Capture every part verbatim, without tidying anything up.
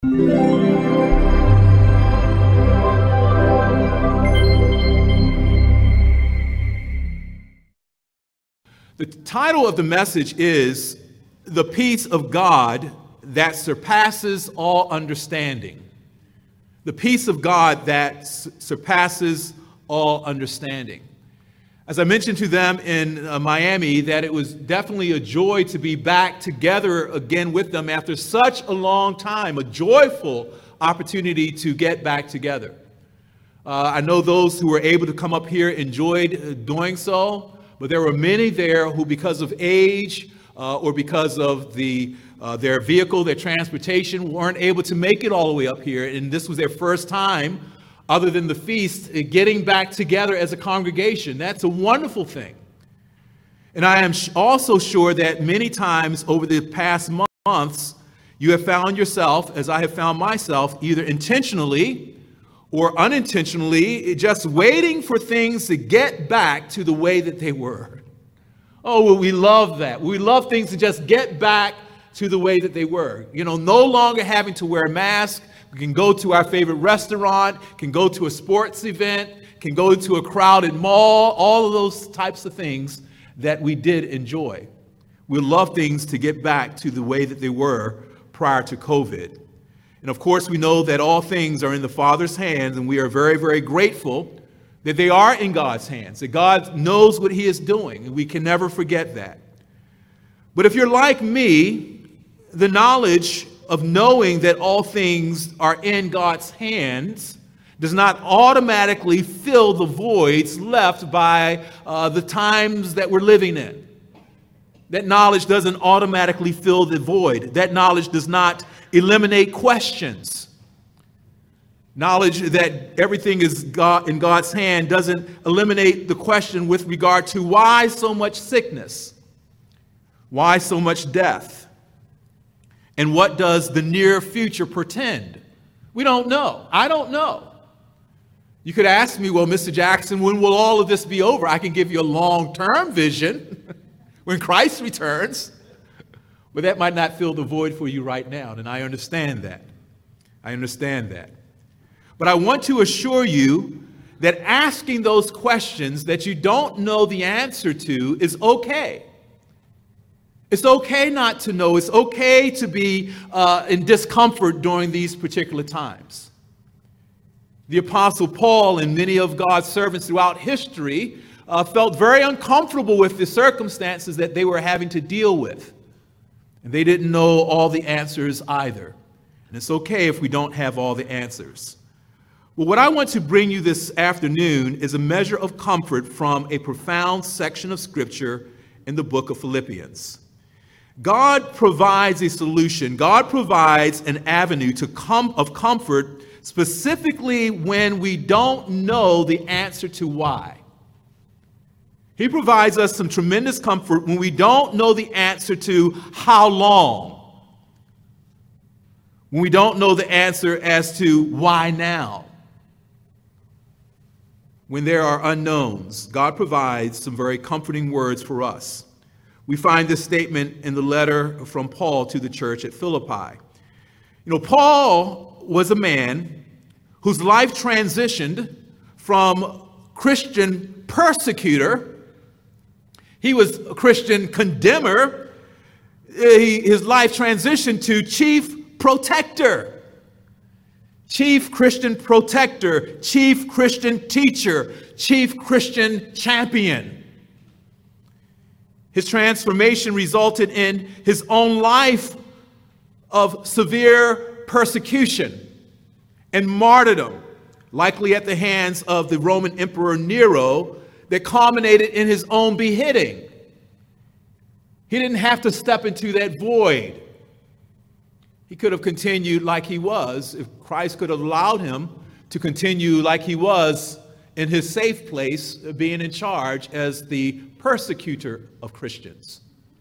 The title of the message is The Peace of God That Surpasses All Understanding. The peace of God that s- surpasses all understanding. As I mentioned to them in uh, Miami, that it was definitely a joy to be back together again with them after such a long time, a joyful opportunity to get back together. Uh, I know those who were able to come up here enjoyed uh, doing so. But there were many there who, because of age uh, or because of the uh, their vehicle, their transportation, weren't able to make it all the way up here. And this was their first time, other than the feast, uh, getting back together as a congregation. That's a wonderful thing. And I am sh- also sure that many times over the past mo- months, you have found yourself, as I have found myself, either intentionally or unintentionally, just waiting for things to get back to the way that they were. Oh, well, we love that. We love things to just get back to the way that they were. You know, no longer having to wear a mask. We can go to our favorite restaurant, can go to a sports event, can go to a crowded mall, all of those types of things that we did enjoy. We love things to get back to the way that they were prior to COVID. And of course, we know that all things are in the Father's hands, and we are very, very grateful that they are in God's hands, that God knows what He is doing, and we can never forget that. But if you're like me, the knowledge of knowing that all things are in God's hands does not automatically fill the voids left by uh, the times that we're living in. That knowledge doesn't automatically fill the void. That knowledge does not eliminate questions. Knowledge that everything is God, in God's hand doesn't eliminate the question with regard to why so much sickness? Why so much death? And what does the near future portend? We don't know. I don't know. You could ask me, well, Mister Jackson, when will all of this be over? I can give you a long-term vision. When Christ returns, but that might not fill the void for you right now, and I understand that. I understand that. But I want to assure you that asking those questions that you don't know the answer to is okay. It's okay not to know. It's okay to be uh, in discomfort during these particular times. The Apostle Paul and many of God's servants throughout history Uh, felt very uncomfortable with the circumstances that they were having to deal with. And they didn't know all the answers either. And it's okay if we don't have all the answers. Well, what I want to bring you this afternoon is a measure of comfort from a profound section of Scripture in the book of Philippians. God provides a solution. God provides an avenue to come of comfort, specifically when we don't know the answer to why. He provides us some tremendous comfort when we don't know the answer to how long. When we don't know the answer as to why now. When there are unknowns, God provides some very comforting words for us. We find this statement in the letter from Paul to the church at Philippi. You know, Paul was a man whose life transitioned from Christian persecutor. He was a Christian condemner. He, his life transitioned to chief protector. Chief Christian protector, chief Christian teacher, chief Christian champion. His transformation resulted in his own life of severe persecution and martyrdom, likely at the hands of the Roman Emperor Nero, that culminated in his own beheading. He didn't have to step into that void. He could have continued like he was if Christ could have allowed him to continue like he was in his safe place, being in charge as the persecutor of Christians.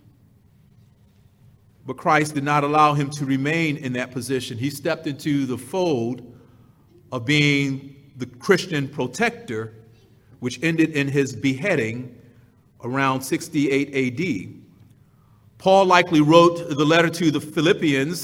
But Christ did not allow him to remain in that position. He stepped into the fold of being the Christian protector, which ended in his beheading around sixty-eight A D. Paul likely wrote the letter to the Philippians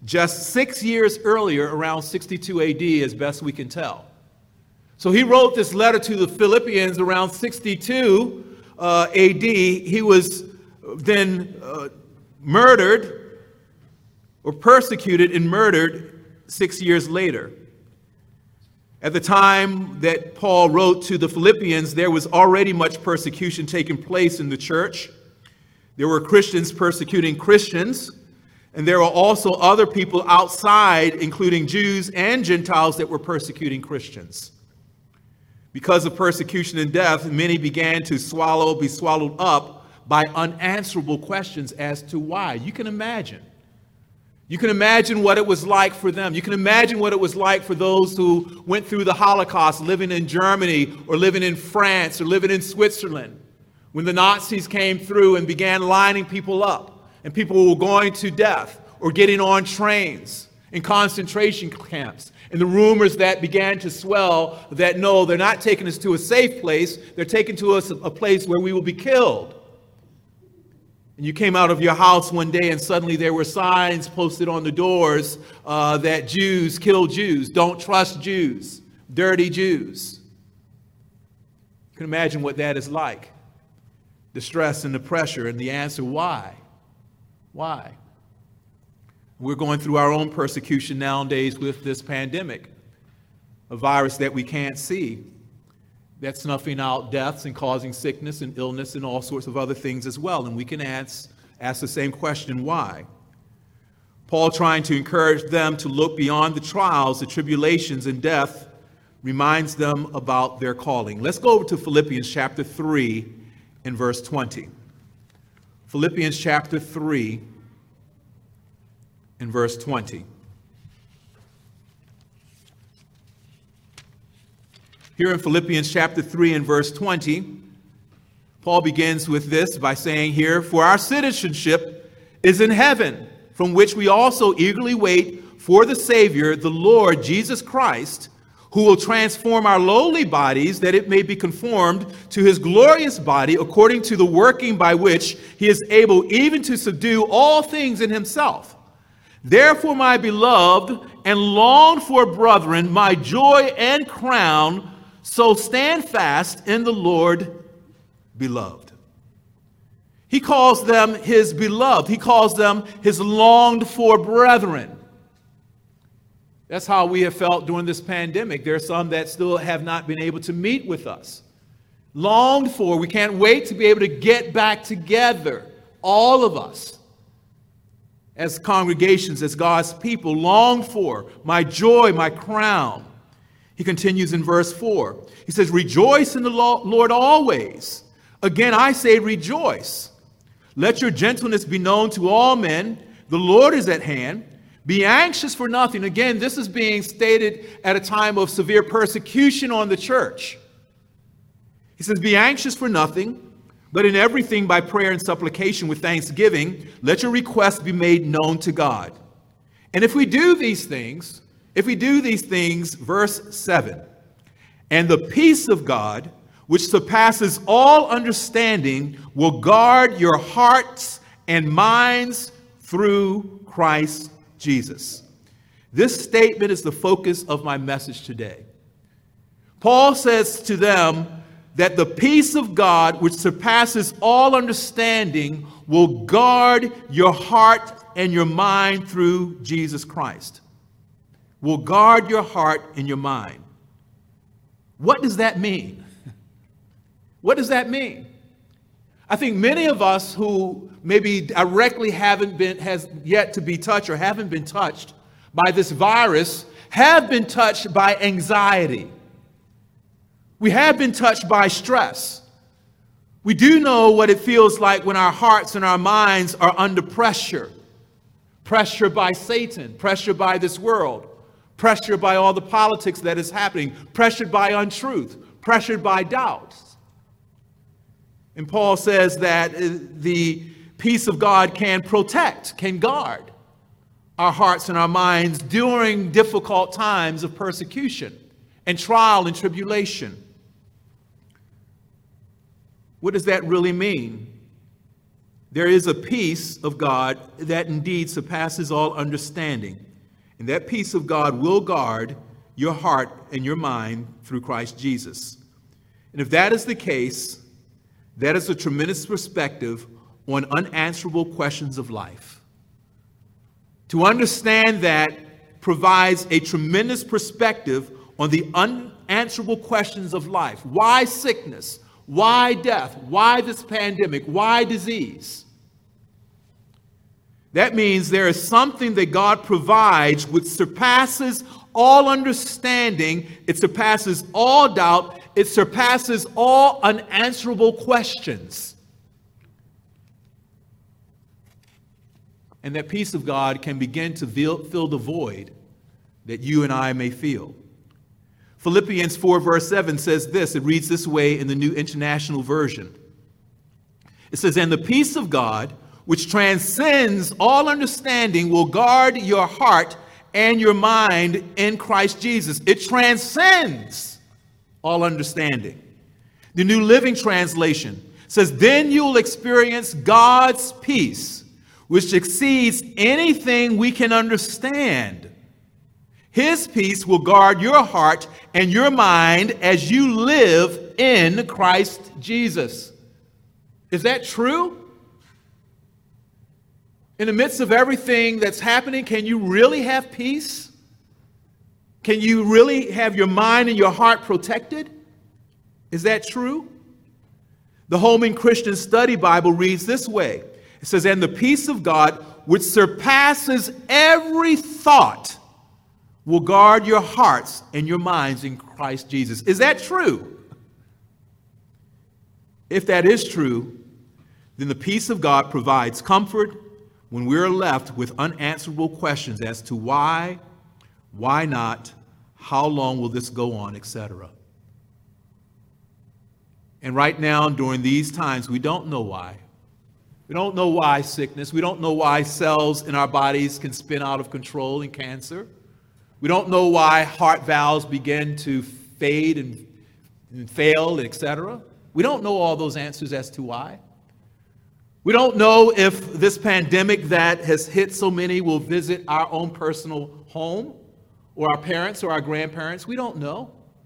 just six years earlier, around sixty-two A D, as best we can tell. So he wrote this letter to the Philippians around sixty-two uh, A D. He was then uh, murdered or persecuted and murdered six years later. At the time that Paul wrote to the Philippians, there was already much persecution taking place in the church. There were Christians persecuting Christians, and there were also other people outside, including Jews and Gentiles, that were persecuting Christians. Because of persecution and death, many began to swallow, be swallowed up by unanswerable questions as to why. You can imagine. You can imagine what it was like for them. You can imagine what it was like for those who went through the Holocaust, living in Germany or living in France or living in Switzerland, when the Nazis came through and began lining people up, and people were going to death or getting on trains in concentration camps. And the rumors that began to swell that, no, they're not taking us to a safe place, they're taking to us a place where we will be killed. And you came out of your house one day and suddenly there were signs posted on the doors uh, that Jews kill Jews, don't trust Jews, dirty Jews. You can imagine what that is like. The stress and the pressure, and the answer, why? Why? We're going through our own persecution nowadays with this pandemic, a virus that we can't see, that's snuffing out deaths and causing sickness and illness and all sorts of other things as well. And we can ask, ask the same question, why? Paul, trying to encourage them to look beyond the trials, the tribulations, and death, reminds them about their calling. Let's go over to Philippians chapter three and verse twenty. Philippians chapter three and verse twenty. Here in Philippians chapter three and verse twenty, Paul begins with this by saying here, "For our citizenship is in heaven, from which we also eagerly wait for the Savior, the Lord Jesus Christ, who will transform our lowly bodies, that it may be conformed to his glorious body, according to the working by which he is able even to subdue all things in himself. Therefore, my beloved and longed for brethren, my joy and crown, so stand fast in the Lord, beloved." He calls them his beloved. He calls them his longed for brethren. That's how we have felt during this pandemic. There are some that still have not been able to meet with us. Longed for. We can't wait to be able to get back together. All of us, as congregations, as God's people, long for my joy, my crown. He continues in verse four. He says, "Rejoice in the Lord always. Again, I say rejoice. Let your gentleness be known to all men. The Lord is at hand. Be anxious for nothing." Again, this is being stated at a time of severe persecution on the church. He says, "Be anxious for nothing, but in everything by prayer and supplication with thanksgiving, let your requests be made known to God. And if we do these things, if we do these things," verse seven, "and the peace of God, which surpasses all understanding, will guard your hearts and minds through Christ Jesus." This statement is the focus of my message today. Paul says to them that the peace of God, which surpasses all understanding, will guard your heart and your mind through Jesus Christ. Will guard your heart and your mind. What does that mean? What does that mean? I think many of us who maybe directly haven't been, has yet to be touched or haven't been touched by this virus, have been touched by anxiety. We have been touched by stress. We do know what it feels like when our hearts and our minds are under pressure. Pressure by Satan, pressure by this world, pressure by all the politics that is happening, pressured by untruth, pressured by doubts. And Paul says that the peace of God can protect, can guard our hearts and our minds during difficult times of persecution and trial and tribulation. What does that really mean? there is a peace of God that indeed surpasses all understanding. And that peace of God will guard your heart and your mind through Christ Jesus. And if that is the case, that is a tremendous perspective on unanswerable questions of life. To understand that provides a tremendous perspective on the unanswerable questions of life. Why sickness? Why death? Why this pandemic? Why disease? That means there is something that God provides which surpasses all understanding. It surpasses all doubt. It surpasses all unanswerable questions. And that peace of God can begin to fill the void that you and I may feel. Philippians four verse seven says this. It reads this way in the New International Version. It says, "And the peace of God, which transcends all understanding, will guard your heart and your mind in Christ Jesus." It transcends all understanding. The New Living Translation says, "Then you will experience God's peace, which exceeds anything we can understand. His peace will guard your heart and your mind as you live in Christ Jesus." Is that true? In the midst of everything that's happening, can you really have peace? Can you really have your mind and your heart protected? Is that true? The Holman Christian Study Bible reads this way. It says, "And the peace of God, which surpasses every thought, will guard your hearts and your minds in Christ Jesus." Is that true? If that is true, then the peace of God provides comfort when we're left with unanswerable questions as to why, why not, how long will this go on, et cetera. And right now, during these times, we don't know why. We don't know why sickness. We don't know why cells in our bodies can spin out of control in cancer. We don't know why heart valves begin to fade and, and fail, et cetera. We don't know all those answers as to why. We don't know if this pandemic that has hit so many will visit our own personal home or our parents or our grandparents. We don't know.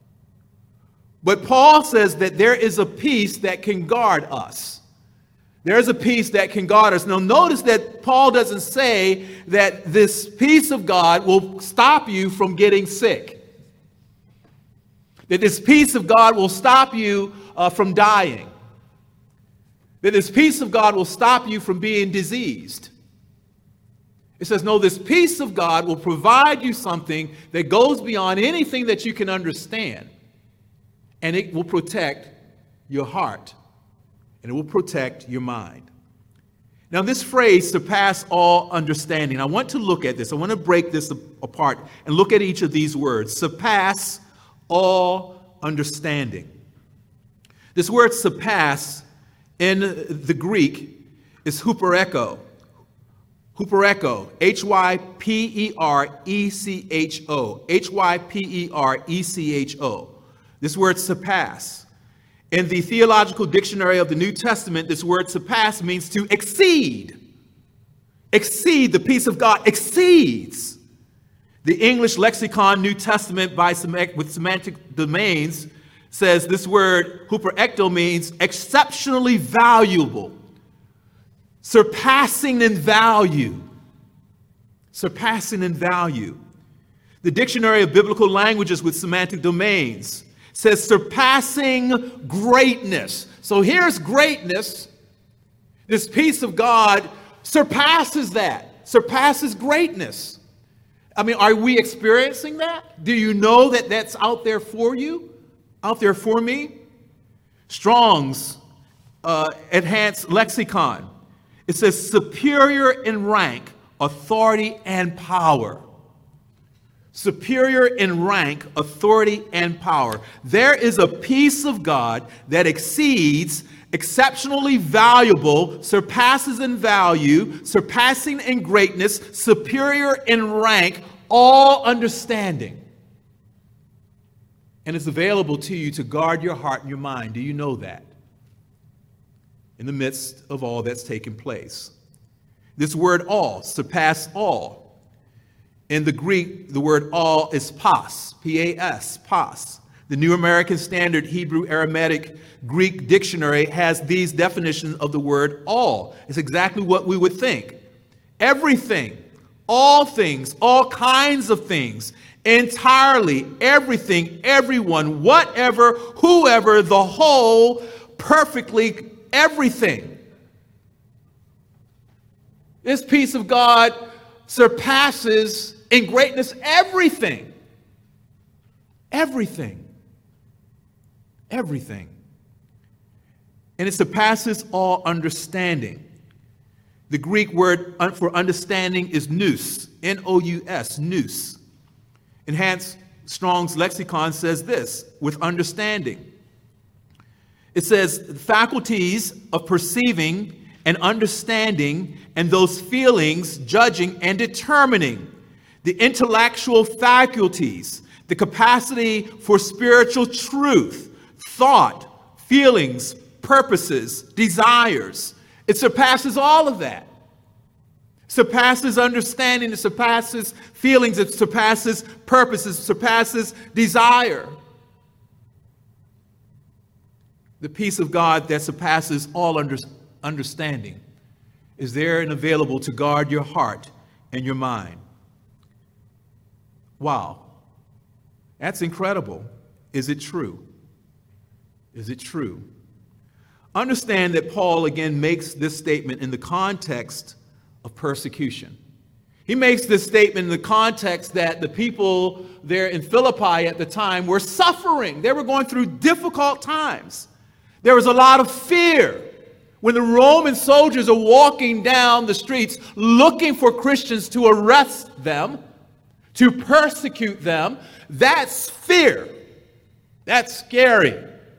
But Paul says that there is a peace that can guard us. There is a peace that can guard us. Now notice that Paul doesn't say that this peace of God will stop you from getting sick. That this peace of God will stop you uh, from dying. That this peace of God will stop you from being diseased. It says, no, this peace of God will provide you something that goes beyond anything that you can understand. And it will protect your heart. And it will protect your mind. Now, this phrase, surpass all understanding, I want to look at this. I want to break this apart and look at each of these words. Surpass all understanding. This word surpass in the Greek is hupereko. Hupereko, H Y P E R E C H O. H Y P E R E C H O. This word surpass. In the Theological Dictionary of the New Testament, this word surpass means to exceed. Exceed, the peace of God exceeds. The English Lexicon New Testament by with semantic domains says this word huperekto means exceptionally valuable, surpassing in value. Surpassing in value. The Dictionary of Biblical Languages with semantic domains says surpassing greatness. So here's greatness. This peace of God surpasses that, surpasses greatness. I mean, are we experiencing that? Do you know that that's out there for you? Out there for me? Strong's uh, Enhanced Lexicon. It says superior in rank, authority, and power. Superior in rank, authority, and power. There is a peace of God that exceeds, exceptionally valuable, surpasses in value, surpassing in greatness, superior in rank, all understanding. And it's available to you to guard your heart and your mind. Do you know that? in the midst of all that's taken place. This word all, surpass all. In the Greek, the word all is pas, P A S, pas. The New American Standard Hebrew Aramaic Greek Dictionary has these definitions of the word all. It's exactly what we would think. Everything, all things, all kinds of things, entirely, everything, everyone, whatever, whoever, the whole, perfectly, everything. This peace of God surpasses in greatness everything. Everything. Everything. And it surpasses all understanding. The Greek word for understanding is nous, N O U S, nous. Enhanced Strong's lexicon says this, with understanding. It says faculties of perceiving and understanding and those feelings, judging and determining. The intellectual faculties, the capacity for spiritual truth, thought, feelings, purposes, desires. It surpasses all of that. Surpasses understanding, it surpasses feelings, it surpasses purposes, it surpasses desire. The peace of God that surpasses all under, understanding is there and available to guard your heart and your mind. Wow. That's incredible. Is it true? Is it true? Understand that Paul again makes this statement in the context of persecution. He makes this statement in the context that the people there in Philippi at the time were suffering. They were going through difficult times. There was a lot of fear. When the Roman soldiers are walking down the streets looking for Christians to arrest them, to persecute them, that's fear. That's scary.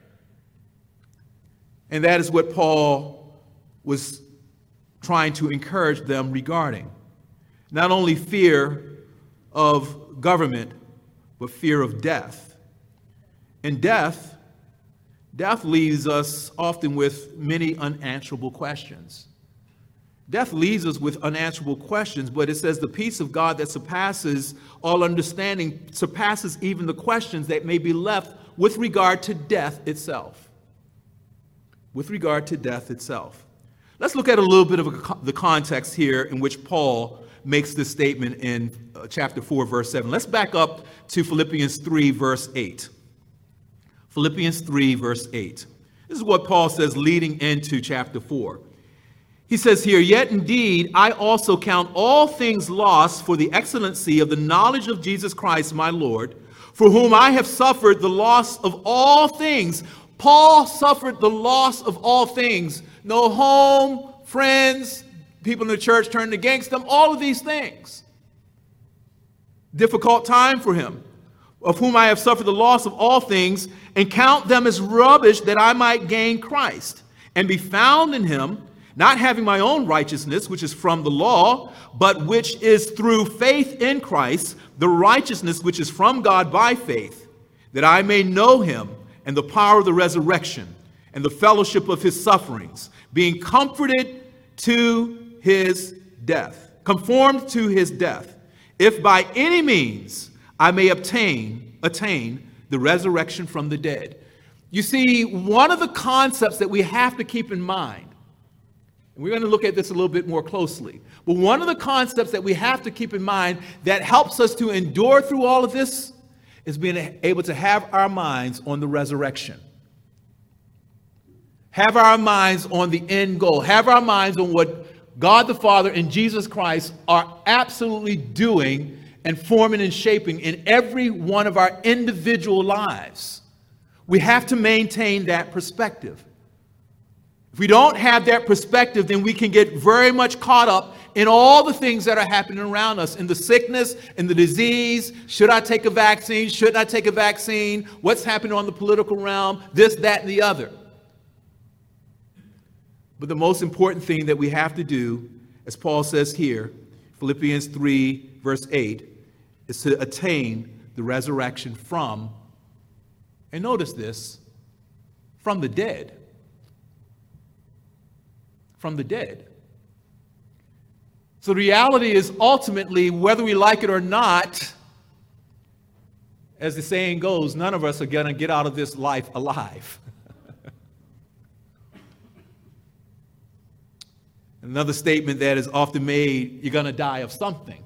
And that is what Paul was trying to encourage them regarding. Not only fear of government, but fear of death. And death, death leaves us often with many unanswerable questions. Death leaves us with unanswerable questions, but it says the peace of God that surpasses all understanding surpasses even the questions that may be left with regard to death itself. With regard to death itself. Let's look at a little bit of a, the context here in which Paul makes this statement in uh, chapter four, verse seven. Let's back up to Philippians three, verse eight. Philippians three, verse eight. This is what Paul says leading into chapter four. He says here, "Yet indeed I also count all things lost for the excellency of the knowledge of Jesus Christ my Lord, for whom I have suffered the loss of all things." Paul suffered the loss of all things. No home, friends, people in the church turned against him, all of these things. Difficult time for him. "Of whom I have suffered the loss of all things, and count them as rubbish, that I might gain Christ, and be found in him, not having my own righteousness, which is from the law, but which is through faith in Christ, the righteousness which is from God by faith, that I may know him, and the power of the resurrection, and the fellowship of his sufferings, being comforted to his death, conformed to his death, if by any means I may obtain, attain the resurrection from the dead." You see, one of the concepts that we have to keep in mind, and we're going to look at this a little bit more closely, but one of the concepts that we have to keep in mind that helps us to endure through all of this is being able to have our minds on the resurrection. Have our minds on the end goal. Have our minds on what God the Father and Jesus Christ are absolutely doing and forming and shaping in every one of our individual lives. We have to maintain that perspective. If we don't have that perspective, then we can get very much caught up in all the things that are happening around us, in the sickness, in the disease. Should I take a vaccine? Shouldn't I take a vaccine? What's happening on the political realm? This, that, and the other. But the most important thing that we have to do, as Paul says here, Philippians three, verse eight, is to attain the resurrection from, and notice this, from the dead. from the dead. So the reality is, ultimately, whether we like it or not, as the saying goes, none of us are going to get out of this life alive. Another statement that is often made, you're going to die of something.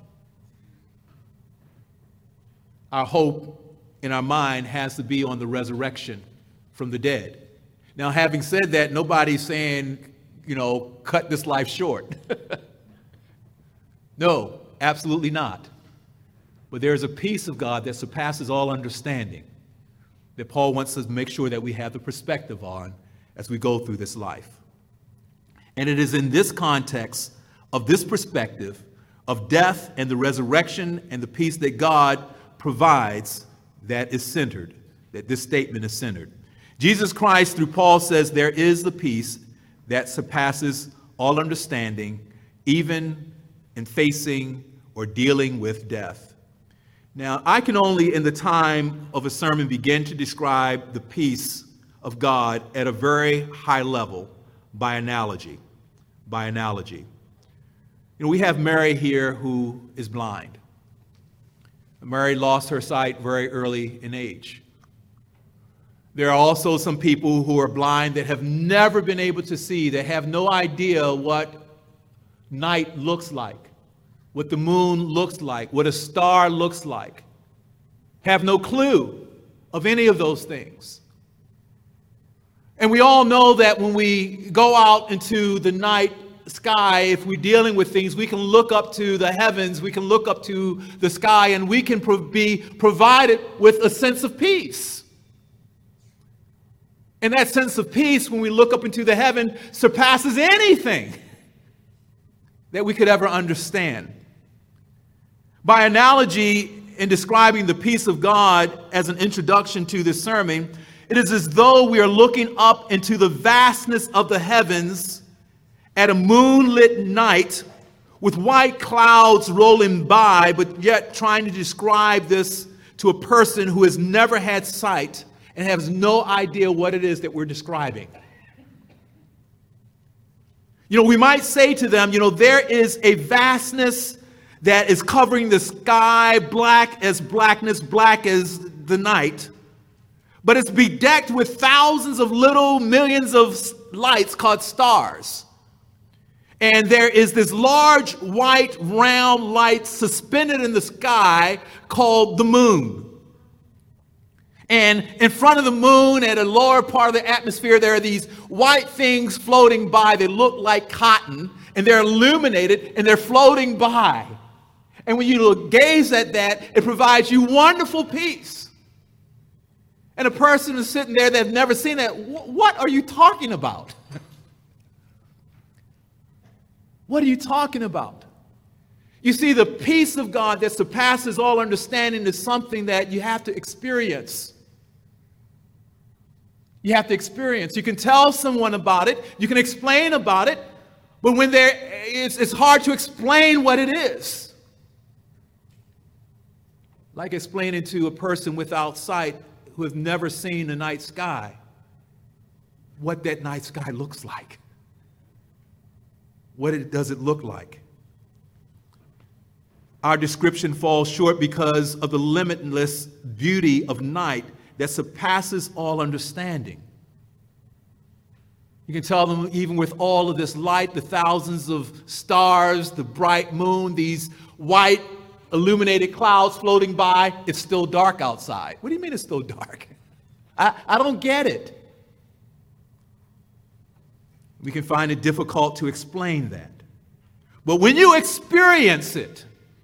Our hope in our mind has to be on the resurrection from the dead. Now, having said that, nobody's saying, you know, cut this life short. No, absolutely not. But there is a peace of God that surpasses all understanding that Paul wants us to make sure that we have the perspective on as we go through this life. And it is in this context of this perspective of death and the resurrection and the peace that God provides that is centered, that this statement is centered. Jesus Christ, through Paul, says there is the peace that surpasses all understanding, even in facing or dealing with death. Now, I can only, in the time of a sermon, begin to describe the peace of God at a very high level by analogy. By analogy. You know, we have Mary here who is blind. Mary lost her sight very early in age. There are also some people who are blind that have never been able to see, that have no idea what night looks like, what the moon looks like, what a star looks like, have no clue of any of those things. And we all know that when we go out into the night sky, if we're dealing with things, we can look up to the heavens, we can look up to the sky, and we can pro- be provided with a sense of peace. And that sense of peace, when we look up into the heaven, surpasses anything that we could ever understand. By analogy, in describing the peace of God as an introduction to this sermon, it is as though we are looking up into the vastness of the heavens at a moonlit night with white clouds rolling by, but yet trying to describe this to a person who has never had sight and has no idea what it is that we're describing. You know, we might say to them, you know, there is a vastness that is covering the sky, black as blackness, black as the night, but it's bedecked with thousands of little millions of lights called stars. And there is this large white round light suspended in the sky called the moon. And in front of the moon, at a lower part of the atmosphere, there are these white things floating by. They look like cotton, and they're illuminated, and they're floating by. And when you look, gaze at that, it provides you wonderful peace. And a person is sitting there that have never seen that. What are you talking about? What are you talking about? You see, the peace of God that surpasses all understanding is something that you have to experience. You have to experience. You can tell someone about it. You can explain about it. But when there, it's, it's hard to explain what it is. Like explaining to a person without sight who has never seen the night sky what that night sky looks like. What it, does it look like? Our description falls short because of the limitless beauty of night that surpasses all understanding. You can tell them even with all of this light, the thousands of stars, the bright moon, these white illuminated clouds floating by, it's still dark outside. What do you mean it's still dark? I, I don't get it. We can find it difficult to explain that. But when you experience it,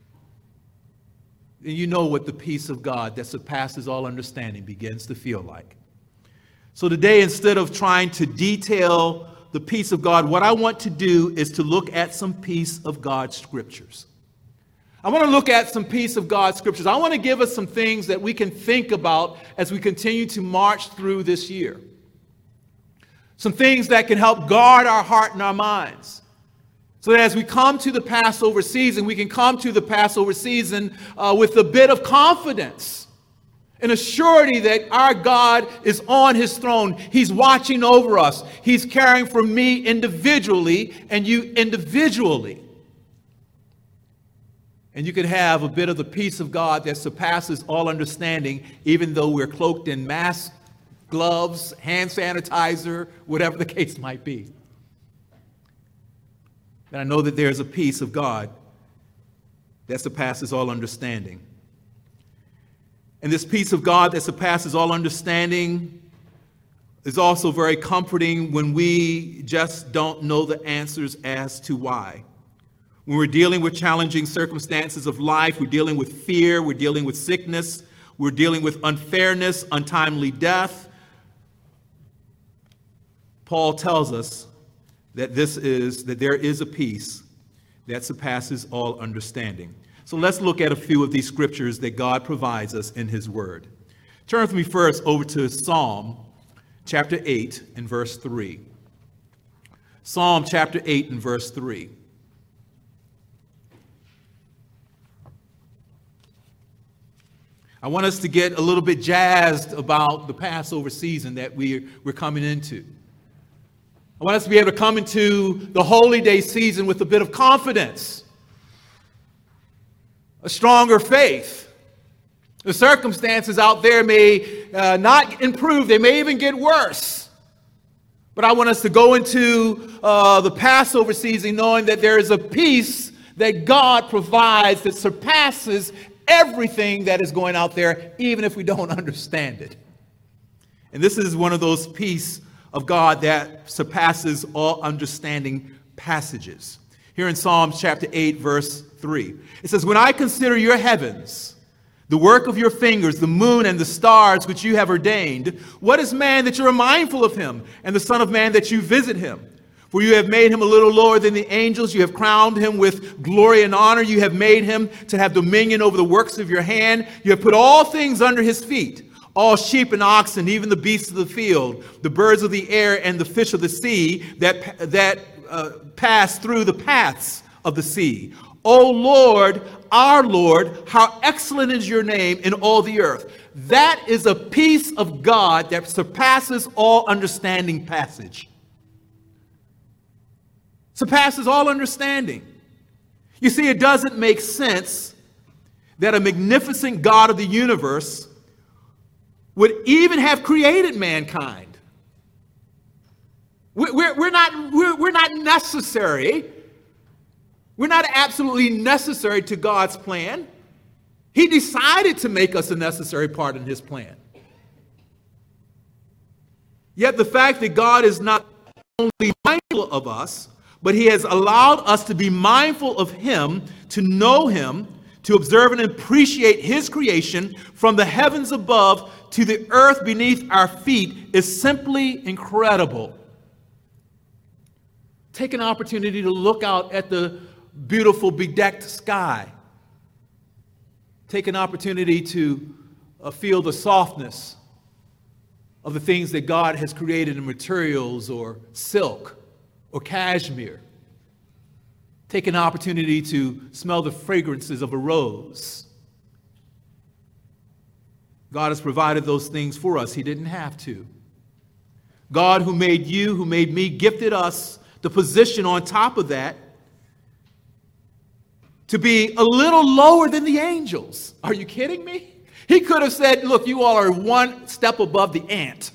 then you know what the peace of God that surpasses all understanding begins to feel like. So today, instead of trying to detail the peace of God, what I want to do is to look at some peace of God scriptures. I want to look at some peace of God scriptures. I want to give us some things that we can think about as we continue to march through this year. Some things that can help guard our heart and our minds. So that as we come to the Passover season, we can come to the Passover season uh, with a bit of confidence And a surety that our God is on his throne. He's watching over us. He's caring for me individually and you individually. And you can have a bit of the peace of God that surpasses all understanding, even though we're cloaked in masks, gloves, hand sanitizer, whatever the case might be. And I know that there's a peace of God that surpasses all understanding. And this peace of God that surpasses all understanding is also very comforting when we just don't know the answers as to why. When we're dealing with challenging circumstances of life, we're dealing with fear, we're dealing with sickness, we're dealing with unfairness, untimely death. Paul tells us that this is, that there is a peace that surpasses all understanding. So let's look at a few of these scriptures that God provides us in his word. Turn with me first over to Psalm chapter eight and verse three. Psalm chapter eight and verse three. I want us to get a little bit jazzed about the Passover season that we're, we're coming into. I want us to be able to come into the holy day season with a bit of confidence, a stronger faith. The circumstances out there may uh, not improve. They may even get worse. But I want us to go into uh, the Passover season knowing that there is a peace that God provides that surpasses everything that is going out there, even if we don't understand it. And this is one of those peace of God that surpasses all understanding passages. Here in Psalm chapter eight, verse three, it says, "When I consider your heavens, the work of your fingers, the moon and the stars which you have ordained, what is man that you are mindful of him, and the son of man that you visit him? For you have made him a little lower than the angels. You have crowned him with glory and honor. You have made him to have dominion over the works of your hand. You have put all things under his feet, all sheep and oxen, even the beasts of the field, the birds of the air and the fish of the sea that, that uh, pass through the paths of the sea. O Lord, our Lord, how excellent is your name in all the earth." That is a peace of God that surpasses all understanding passage. Surpasses all understanding. You see, it doesn't make sense that a magnificent God of the universe would even have created mankind. We're, we're, not, we're, we're not necessary. We're not absolutely necessary to God's plan. He decided to make us a necessary part in his plan. Yet the fact that God is not only mindful of us, but he has allowed us to be mindful of him, to know him, to observe and appreciate his creation from the heavens above to the earth beneath our feet is simply incredible. Take an opportunity to look out at the beautiful bedecked sky. Take an opportunity to uh, feel the softness of the things that God has created in materials or silk or cashmere. Take an opportunity to smell the fragrances of a rose. God has provided those things for us. He didn't have to. God, who made you, who made me, gifted us the position on top of that to be a little lower than the angels. Are you kidding me? He could have said, look, you all are one step above the ant.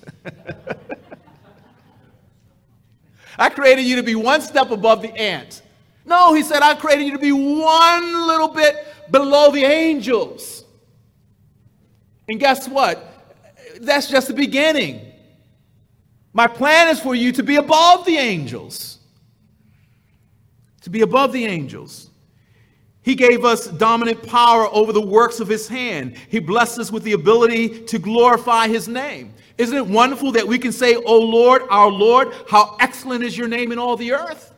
I created you to be one step above the ant. No, he said, I created you to be one little bit below the angels. And guess what? That's just the beginning. My plan is for you to be above the angels. To be above the angels. He gave us dominant power over the works of his hand. He blessed us with the ability to glorify his name. Isn't it wonderful that we can say, O Lord, our Lord, how excellent is your name in all the earth?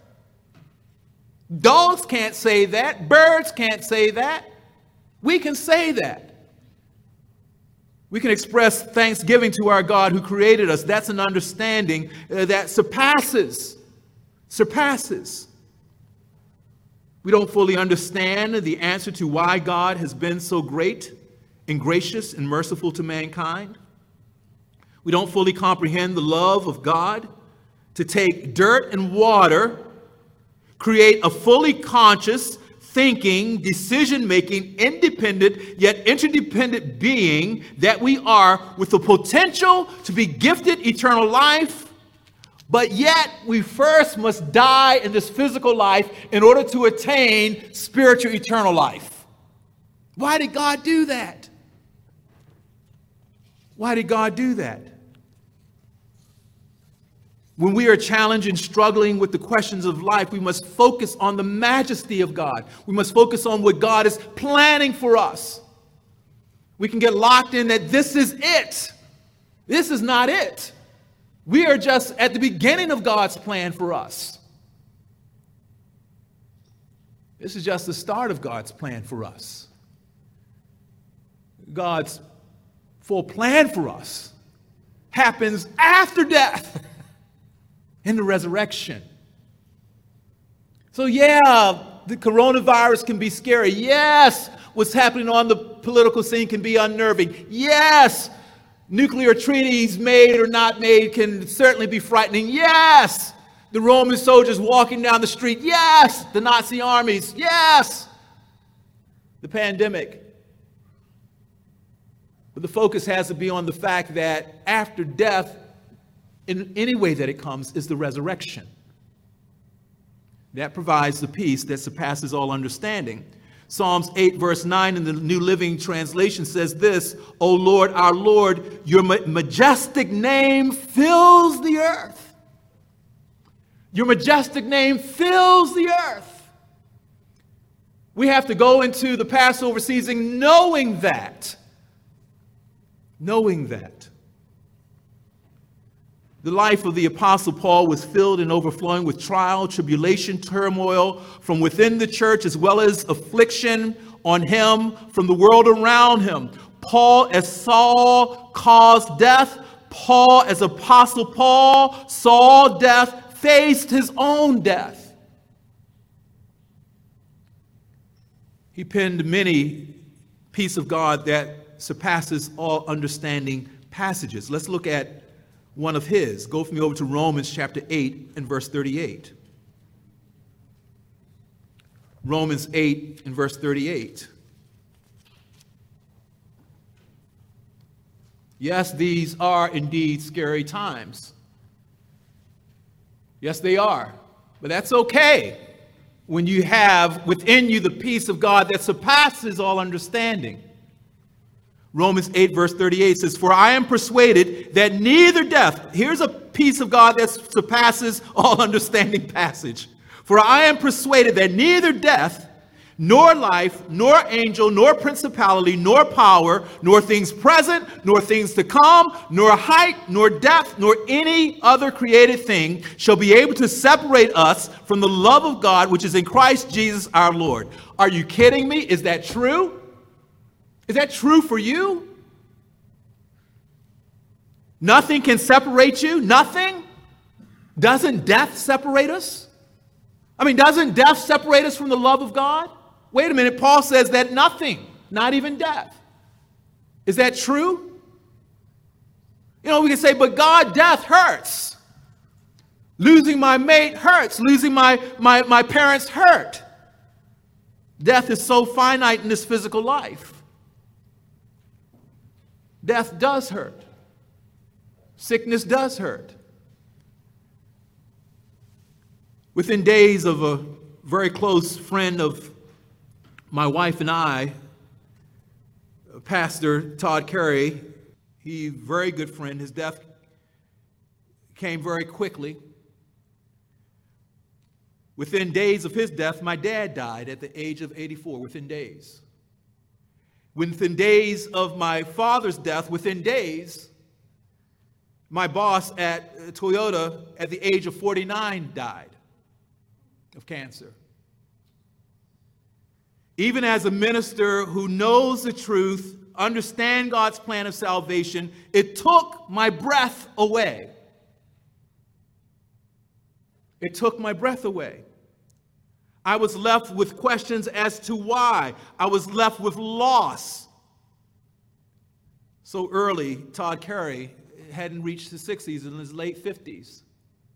Dogs can't say that. Birds can't say that. We can say that. We can express thanksgiving to our God who created us. That's an understanding uh, that surpasses, surpasses. We don't fully understand the answer to why God has been so great and gracious and merciful to mankind. We don't fully comprehend the love of God to take dirt and water, create a fully conscious, thinking, decision-making, independent, yet interdependent being that we are, with the potential to be gifted eternal life, but yet we first must die in this physical life in order to attain spiritual eternal life. Why did God do that? Why did God do that? When we are challenged and struggling with the questions of life, we must focus on the majesty of God. We must focus on what God is planning for us. We can get locked in that this is it. This is not it. We are just at the beginning of God's plan for us. This is just the start of God's plan for us. God's full plan for us happens after death. In the resurrection. So yeah, the coronavirus can be scary. Yes, what's happening on the political scene can be unnerving. Yes, nuclear treaties made or not made can certainly be frightening. Yes, the Roman soldiers walking down the street. Yes, the Nazi armies. Yes, the pandemic. But the focus has to be on the fact that after death, in any way that it comes, is the resurrection. That provides the peace that surpasses all understanding. Psalms eight verse nine in the New Living Translation says this, O Lord, our Lord, your majestic name fills the earth. Your majestic name fills the earth. We have to go into the Passover season knowing that. Knowing that. The life of the Apostle Paul was filled and overflowing with trial, tribulation, turmoil from within the church, as well as affliction on him from the world around him. Paul, as Saul, caused death. Paul, as Apostle Paul, saw death, faced his own death. He penned many peace of God that surpasses all understanding passages. Let's look at one of his. Go with me over to Romans chapter eight and verse thirty-eight. Romans eight and verse thirty-eight. Yes, these are indeed scary times. Yes, they are. But that's okay when you have within you the peace of God that surpasses all understanding. Romans eight verse thirty-eight says, for I am persuaded that neither death, here's a peace of God that surpasses all understanding passage. For I am persuaded that neither death, nor life, nor angel, nor principality, nor power, nor things present, nor things to come, nor height, nor depth, nor any other created thing shall be able to separate us from the love of God, which is in Christ Jesus our Lord. Are you kidding me? Is that true? Is that true for you? Nothing can separate you? Nothing? Doesn't death separate us? I mean, doesn't death separate us from the love of God? Wait a minute, Paul says that nothing, not even death. Is that true? You know, we can say, but God, death hurts. Losing my mate hurts. Losing my, my, my parents hurt. Death is so finite in this physical life. Death does hurt. Sickness does hurt. Within days of a very close friend of my wife and I, Pastor Todd Carey, he very good friend, his death came very quickly. Within days of his death, my dad died at the age of eighty-four, within days. Within days of my father's death, within days, my boss at Toyota at the age of forty-nine died of cancer. Even as a minister who knows the truth, understands God's plan of salvation, it took my breath away. It took my breath away. I was left with questions as to why. I was left with loss. So early, Todd Carey hadn't reached his sixties, in his late fifties.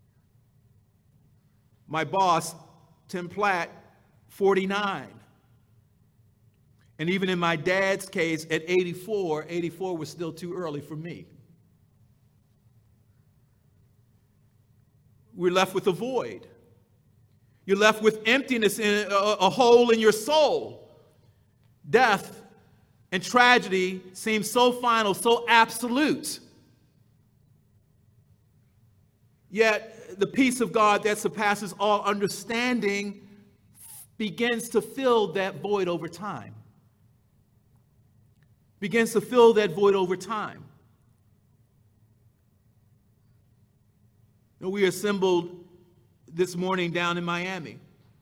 My boss, Tim Platt, forty-nine. And even in my dad's case, at eighty-four, eighty-four was still too early for me. We're left with a void. You're left with emptiness, in a, a hole in your soul. Death and tragedy seem so final, so absolute. Yet the peace of God that surpasses all understanding begins to fill that void over time. Begins to fill that void over time. We assembled this morning down in Miami.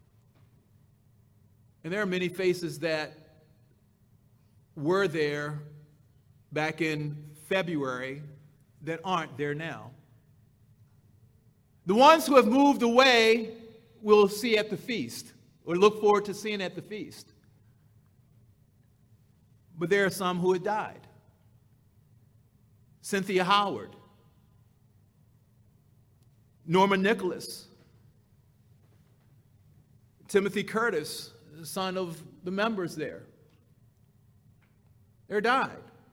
And there are many faces that were there back in February that aren't there now. The ones who have moved away we'll see at the feast, or look forward to seeing at the feast. But there are some who had died. Cynthia Howard, Norma Nicholas, Timothy Curtis, the son of the members there. They died.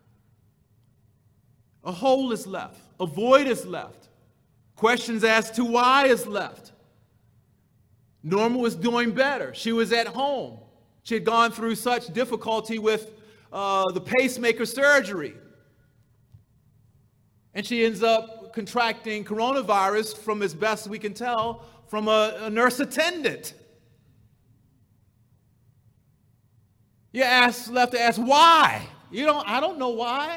A hole is left. A void is left. Questions as to why is left. Norma was doing better. She was at home. She had gone through such difficulty with uh, the pacemaker surgery. And she ends up contracting coronavirus from, as best we can tell, from a, a nurse attendant. You ask, left to ask, why? You don't, I don't know why.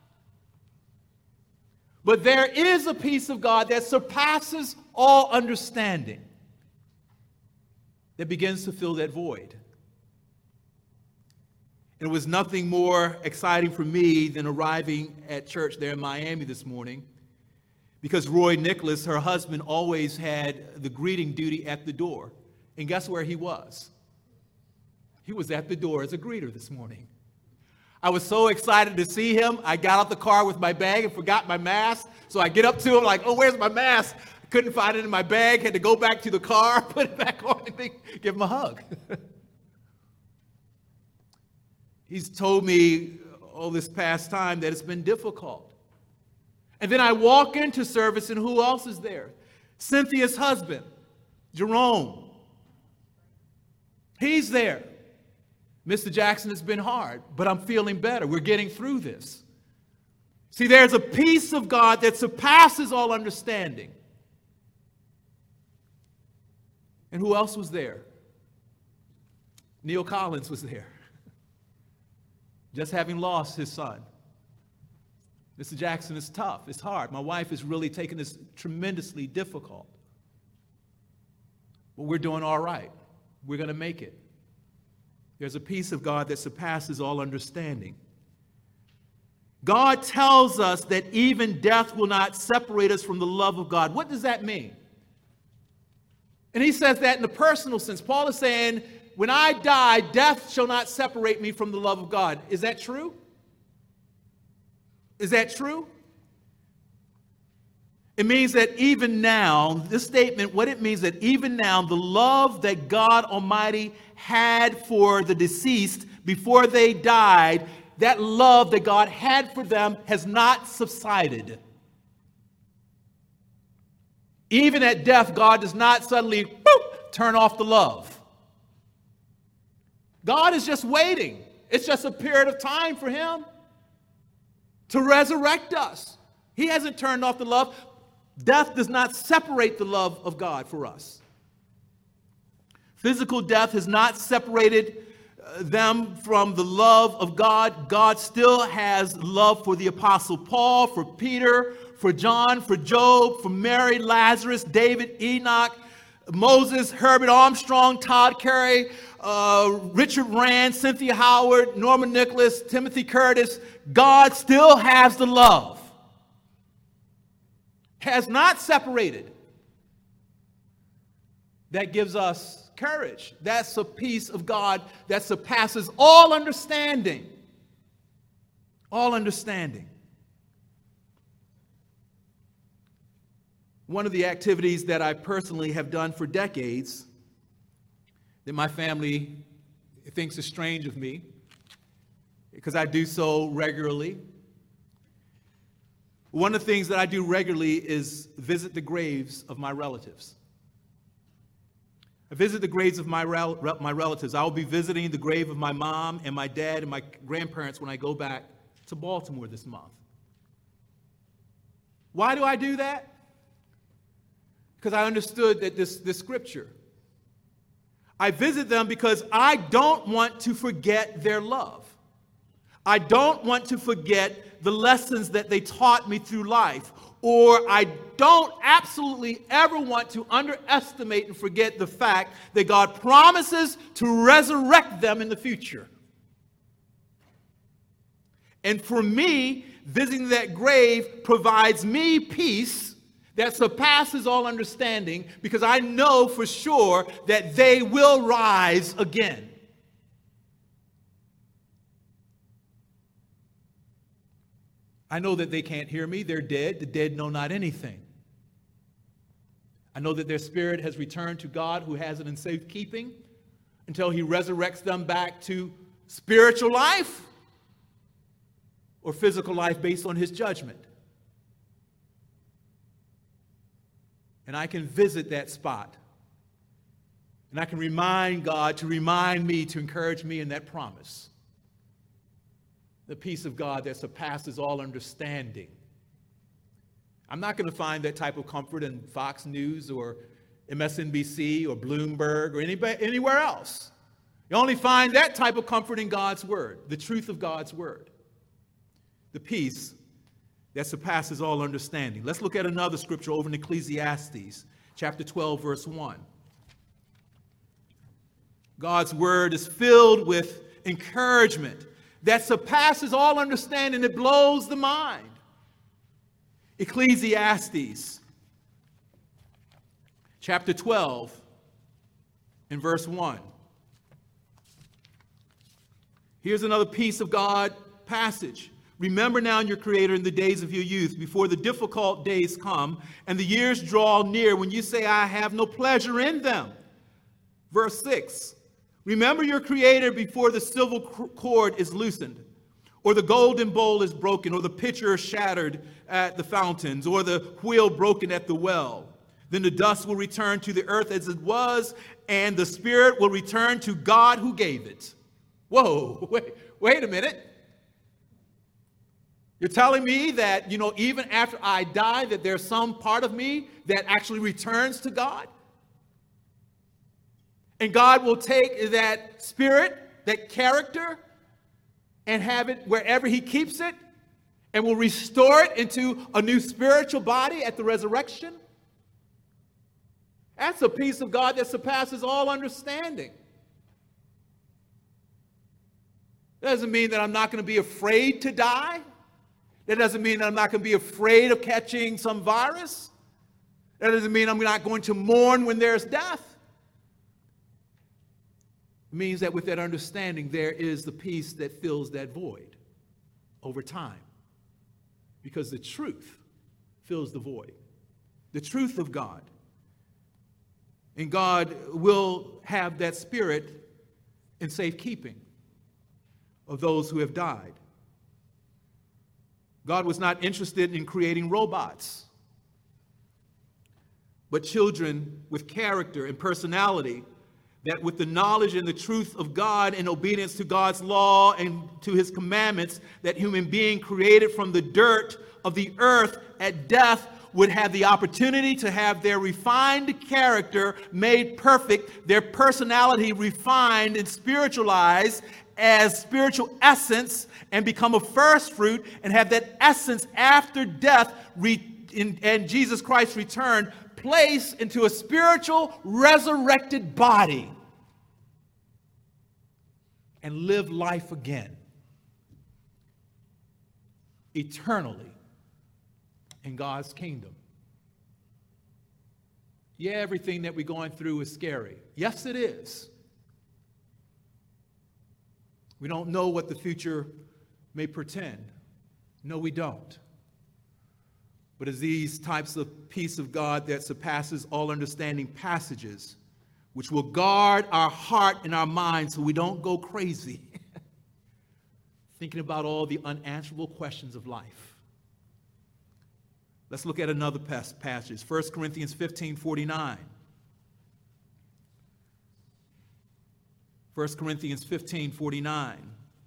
But there is a peace of God that surpasses all understanding that begins to fill that void. It was nothing more exciting for me than arriving at church there in Miami this morning, because Roy Nicholas, her husband, always had the greeting duty at the door. And guess where he was? He was at the door as a greeter this morning. I was so excited to see him. I got out the car with my bag and forgot my mask. So I get up to him like, oh, where's my mask? I couldn't find it in my bag. Had to go back to the car, put it back on, and give him a hug. He's told me all this past time that it's been difficult. And then I walk into service, and who else is there? Cynthia's husband, Jerome. He's there. Mister Jackson, has been hard, but I'm feeling better. We're getting through this. See, there's a peace of God that surpasses all understanding. And who else was there? Neil Collins was there, just having lost his son. Mister Jackson, is tough. It's hard. My wife is really taking this tremendously difficult. But we're doing all right. We're going to make it. There's a peace of God that surpasses all understanding. God tells us that even death will not separate us from the love of God. What does that mean? And he says that in a personal sense. Paul is saying, when I die, death shall not separate me from the love of God. Is that true? Is that true? It means that even now, this statement, what it means that even now, the love that God Almighty had for the deceased before they died, that love that God had for them has not subsided. Even at death, God does not suddenly boop, turn off the love. God is just waiting. It's just a period of time for him to resurrect us. He hasn't turned off the love. Death does not separate the love of God for us. Physical death has not separated them from the love of God. God still has love for the Apostle Paul, for Peter, for John, for Job, for Mary, Lazarus, David, Enoch, Moses, Herbert Armstrong, Todd Carey, uh, Richard Rand, Cynthia Howard, Norma Nicholas, Timothy Curtis. God still has the love. Has not separated. That gives us courage. That's a peace of God that surpasses all understanding. All understanding. One of the activities that I personally have done for decades that my family thinks is strange of me, because I do so regularly. One of the things that I do regularly is visit the graves of my relatives. I visit the graves of my, rel- my relatives. I will be visiting the grave of my mom and my dad and my grandparents when I go back to Baltimore this month. Why do I do that? Because I understood that this, this scripture. I visit them because I don't want to forget their love. I don't want to forget the lessons that they taught me through life. Or I don't absolutely ever want to underestimate and forget the fact that God promises to resurrect them in the future. And for me, visiting that grave provides me peace that surpasses all understanding, because I know for sure that they will rise again. I know that they can't hear me. They're dead. The dead know not anything. I know that their spirit has returned to God, who has it in safekeeping until he resurrects them back to spiritual life or physical life based on his judgment. And I can visit that spot. And I can remind God to remind me, to encourage me in that promise. The peace of God that surpasses all understanding. I'm not going to find that type of comfort in Fox News or M S N B C or Bloomberg or anybody, anywhere else. You only find that type of comfort in God's word, the truth of God's word. The peace that surpasses all understanding. Let's look at another scripture over in Ecclesiastes, chapter twelve, verse one. God's word is filled with encouragement that surpasses all understanding. It blows the mind. Ecclesiastes, chapter twelve, and verse one. Here's another piece of God passage. Remember now your Creator in the days of your youth, before the difficult days come, and the years draw near, when you say, I have no pleasure in them. Verse six. Remember your Creator before the silver cord is loosened, or the golden bowl is broken, or the pitcher shattered at the fountains, or the wheel broken at the well. Then the dust will return to the earth as it was, and the spirit will return to God who gave it. Whoa, wait, wait a minute. You're telling me that, you know, even after I die, that there's some part of me that actually returns to God? And God will take that spirit, that character, and have it wherever he keeps it, and will restore it into a new spiritual body at the resurrection? That's a peace of God that surpasses all understanding. That doesn't mean that I'm not going to be afraid to die. That doesn't mean that I'm not going to be afraid of catching some virus. That doesn't mean I'm not going to mourn when there's death. It means that with that understanding, there is the peace that fills that void over time. Because the truth fills the void. The truth of God. And God will have that spirit in safekeeping of those who have died. God was not interested in creating robots, but children with character and personality, that with the knowledge and the truth of God and obedience to God's law and to his commandments, that human being created from the dirt of the earth at death would have the opportunity to have their refined character made perfect, their personality refined and spiritualized as spiritual essence, and become a first fruit, and have that essence after death re- in, and Jesus Christ's return placed into a spiritual resurrected body and live life again eternally in God's kingdom. Yeah, everything that we're going through is scary. Yes, it is. We don't know what the future may portend. No, we don't. but as these types of peace of God that surpasses all understanding passages, which will guard our heart and our mind so we don't go crazy thinking about all the unanswerable questions of life. Let's look at another passage, First Corinthians fifteen forty-nine. First Corinthians fifteen forty-nine.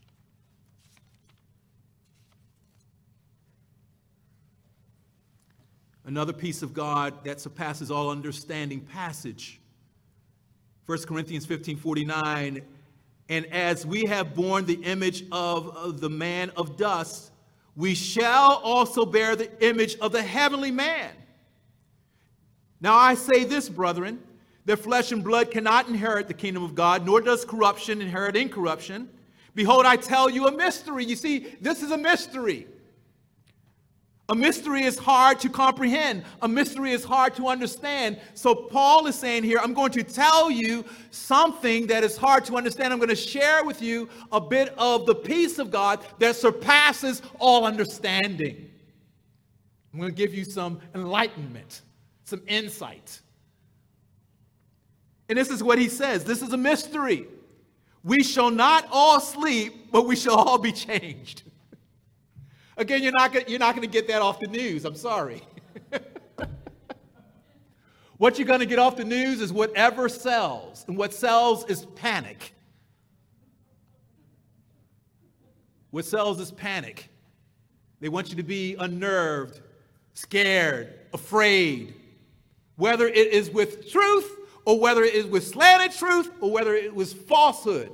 Another piece of God that surpasses all understanding passage. First Corinthians fifteen forty-nine. And as we have borne the image of, of the man of dust, we shall also bear the image of the heavenly man. Now I say this, brethren, that flesh and blood cannot inherit the kingdom of God, nor does corruption inherit incorruption. Behold, I tell you a mystery. You see, this is a mystery. A mystery is hard to comprehend. A mystery is hard to understand. So Paul is saying here, I'm going to tell you something that is hard to understand. I'm going to share with you a bit of the peace of God that surpasses all understanding. I'm going to give you some enlightenment, some insight. And this is what he says. This is a mystery. We shall not all sleep, but we shall all be changed. Again, you're not gonna, you're not going to get that off the news. I'm sorry. What you're going to get off the news is whatever sells. And what sells is panic. What sells is panic. They want you to be unnerved, scared, afraid. Whether it is with truth or whether it is with slanted truth or whether it was falsehood.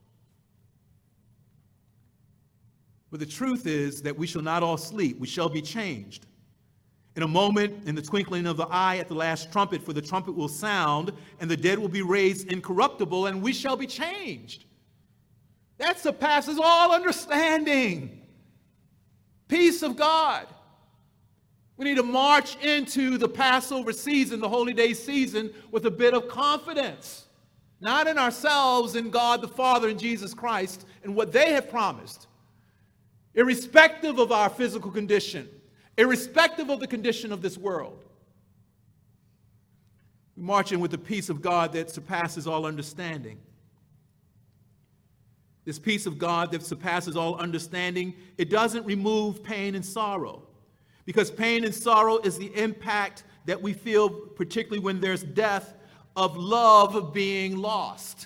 But the truth is that we shall not all sleep. We shall be changed. In a moment, in the twinkling of the eye at the last trumpet, for the trumpet will sound, and the dead will be raised incorruptible, and we shall be changed. That surpasses all understanding. Peace of God. We need to march into the Passover season, the Holy Day season, with a bit of confidence. Not in ourselves, in God the Father and Jesus Christ, and what they have promised. Irrespective of our physical condition, irrespective of the condition of this world. We march in with the peace of God that surpasses all understanding. This peace of God that surpasses all understanding, it doesn't remove pain and sorrow. Because pain and sorrow is the impact that we feel, particularly when there's death, of love being lost.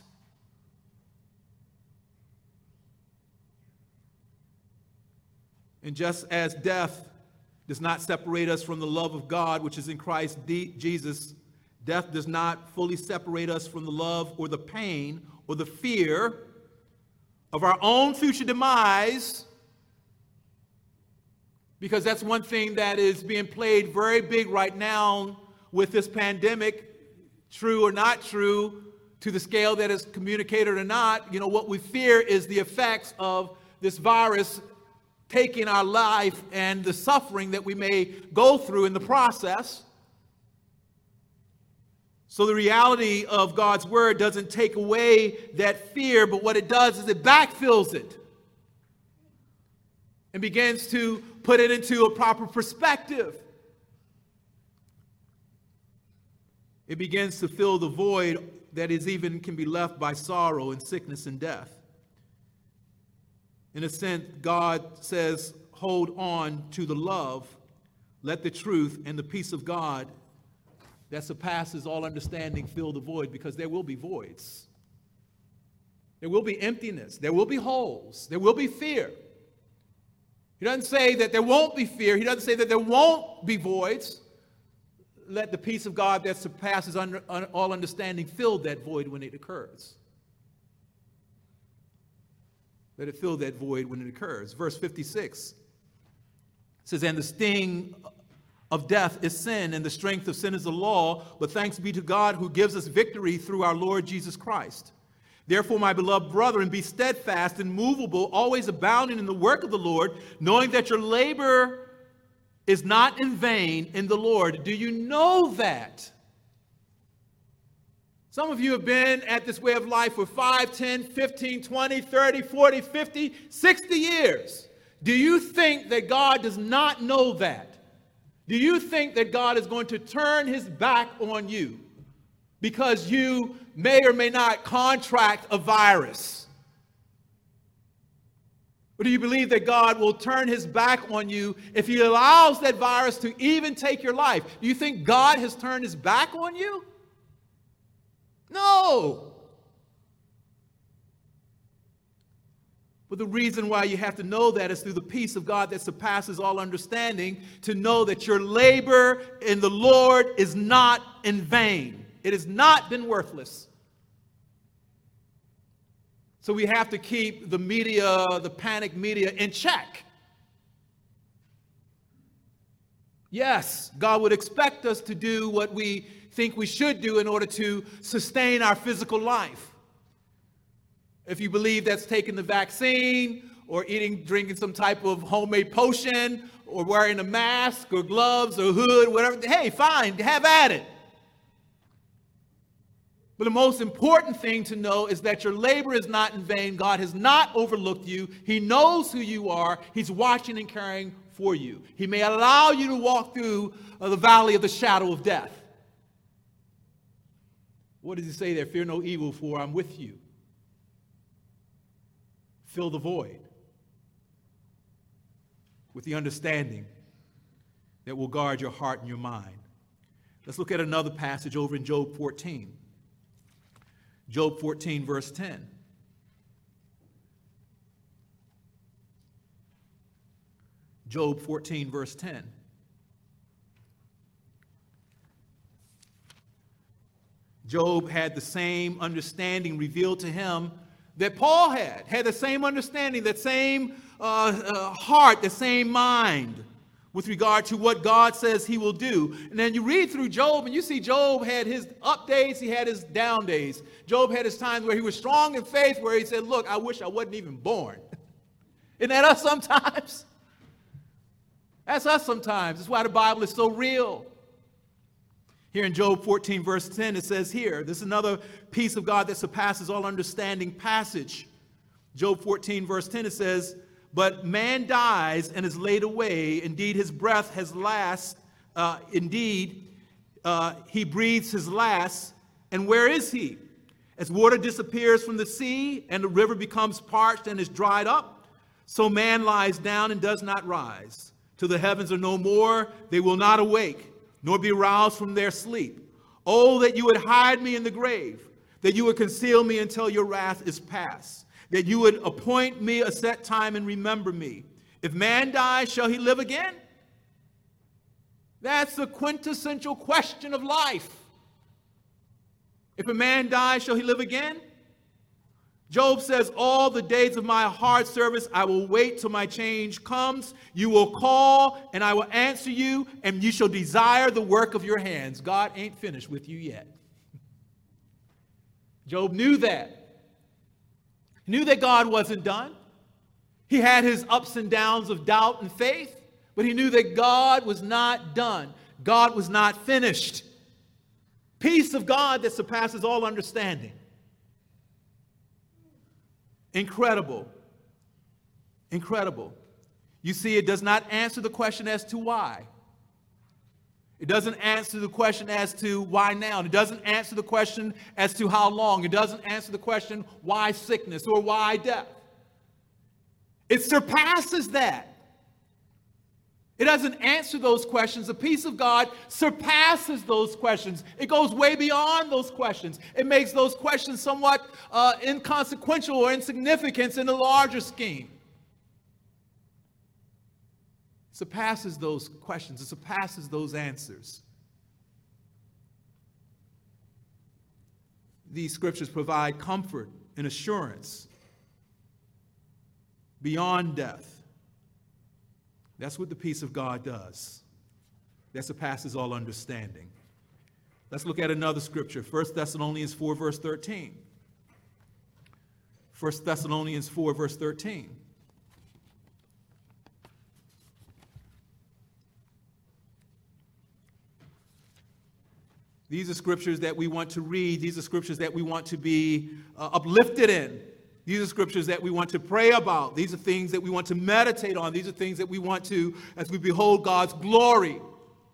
And just as death does not separate us from the love of God, which is in Christ Jesus, death does not fully separate us from the love or the pain or the fear of our own future demise, because that's one thing that is being played very big right now with this pandemic, true or not true, to the scale that is communicated or not. You know, what we fear is the effects of this virus taking our life and the suffering that we may go through in the process. So the reality of God's word doesn't take away that fear, but what it does is it backfills it and begins to put it into a proper perspective. It begins to fill the void that is even can be left by sorrow and sickness and death. In a sense, God says, hold on to the love, let the truth and the peace of God that surpasses all understanding fill the void, because there will be voids. There will be emptiness. There will be holes. There will be fear. He doesn't say that there won't be fear. He doesn't say that there won't be voids. Let the peace of God that surpasses under, un, all understanding fill that void when it occurs. Let it fill that void when it occurs. Verse fifty-six says, and the sting of death is sin, and the strength of sin is the law, but thanks be to God who gives us victory through our Lord Jesus Christ. Therefore, my beloved brethren, be steadfast and immovable, always abounding in the work of the Lord, knowing that your labor is not in vain in the Lord. Do you know that? Some of you have been at this way of life for five, ten, fifteen, twenty, thirty, forty, fifty, sixty years. Do you think that God does not know that? Do you think that God is going to turn his back on you because you may or may not contract a virus? Or do you believe that God will turn his back on you if he allows that virus to even take your life? Do you think God has turned his back on you? No. But the reason why you have to know that is through the peace of God that surpasses all understanding, to know that your labor in the Lord is not in vain. It has not been worthless. So we have to keep the media, the panic media, in check. Yes, God would expect us to do what we think we should do in order to sustain our physical life. If you believe that's taking the vaccine or eating, drinking some type of homemade potion or wearing a mask or gloves or hood, whatever, hey, fine, have at it. But the most important thing to know is that your labor is not in vain. God has not overlooked you. He knows who you are. He's watching and caring for you. He may allow you to walk through uh, the valley of the shadow of death. What does he say there? Fear no evil, for I'm with you. Fill the void with the understanding that will guard your heart and your mind. Let's look at another passage over in Job fourteen. Job fourteen, verse ten. Job fourteen, verse ten. Job had the same understanding revealed to him that Paul had, had the same understanding, that same uh, uh, heart, the same mind with regard to what God says he will do. And then you read through Job and you see Job had his up days, he had his down days. Job had his times where he was strong in faith, where he said, look, I wish I wasn't even born. Isn't that us sometimes? That's us sometimes. That's why the Bible is so real. Here in Job fourteen, verse ten, it says here, this is another peace of God that surpasses all understanding passage. Job fourteen, verse ten, it says, but man dies and is laid away. Indeed, his breath has last. Uh, indeed, uh, he breathes his last. And where is he? As water disappears from the sea and the river becomes parched and is dried up, so man lies down and does not rise. Till the heavens are no more, they will not awake, nor be roused from their sleep. Oh, that you would hide me in the grave, that you would conceal me until your wrath is past, that you would appoint me a set time and remember me. If man dies, shall he live again? That's the quintessential question of life. If a man dies, shall he live again? Job says, all the days of my hard service, I will wait till my change comes. You will call, and I will answer you, and you shall desire the work of your hands. God ain't finished with you yet. Job knew that. He knew that God wasn't done. He had his ups and downs of doubt and faith, but he knew that God was not done. God was not finished. Peace of God that surpasses all understanding. Incredible. Incredible. You see, it does not answer the question as to why. It doesn't answer the question as to why now. It doesn't answer the question as to how long. It doesn't answer the question why sickness or why death. It surpasses that. It doesn't answer those questions. The peace of God surpasses those questions. It goes way beyond those questions. It makes those questions somewhat uh, inconsequential or insignificant in the larger scheme. It surpasses those questions. It surpasses those answers. These scriptures provide comfort and assurance beyond death. That's what the peace of God does. That surpasses all understanding. Let's look at another scripture. First Thessalonians four, verse thirteen. First Thessalonians four, verse thirteen. These are scriptures that we want to read. These are scriptures that we want to be uh, uplifted in. These are scriptures that we want to pray about. These are things that we want to meditate on. These are things that we want to, as we behold God's glory,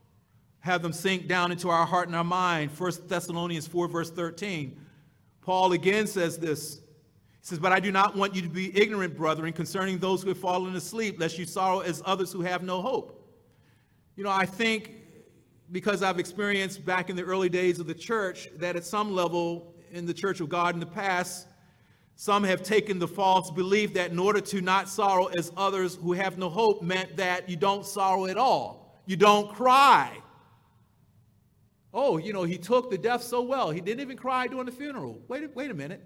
have them sink down into our heart and our mind. First Thessalonians four, verse thirteen. Paul again says this. He says, but I do not want you to be ignorant, brethren, concerning those who have fallen asleep, lest you sorrow as others who have no hope. You know, I think because I've experienced back in the early days of the church that at some level in the Church of God in the past, some have taken the false belief that in order to not sorrow as others who have no hope meant that you don't sorrow at all. You don't cry. Oh, you know, he took the death so well. He didn't even cry during the funeral. Wait, a- wait a minute.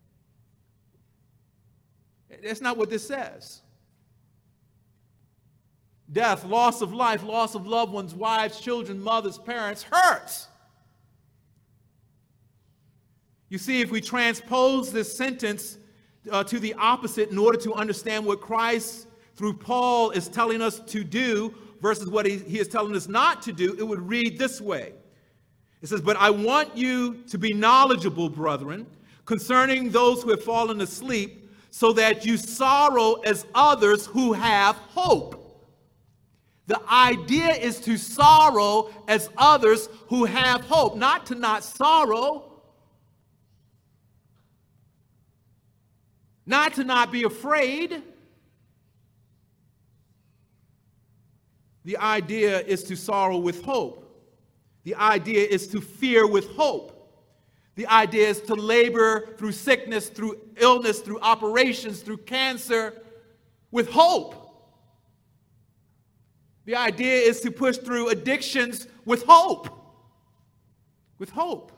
That's not what this says. Death, loss of life, loss of loved ones, wives, children, mothers, parents, hurts. You see, if we transpose this sentence uh, to the opposite in order to understand what Christ, through Paul, is telling us to do versus what he, he is telling us not to do, it would read this way. It says, but I want you to be knowledgeable, brethren, concerning those who have fallen asleep, so that you sorrow as others who have hope. The idea is to sorrow as others who have hope, not to not sorrow, not to not be afraid. The idea is to sorrow with hope. The idea is to fear with hope. The idea is to labor through sickness, through illness, through operations, through cancer, with hope. The idea is to push through addictions with hope. With hope.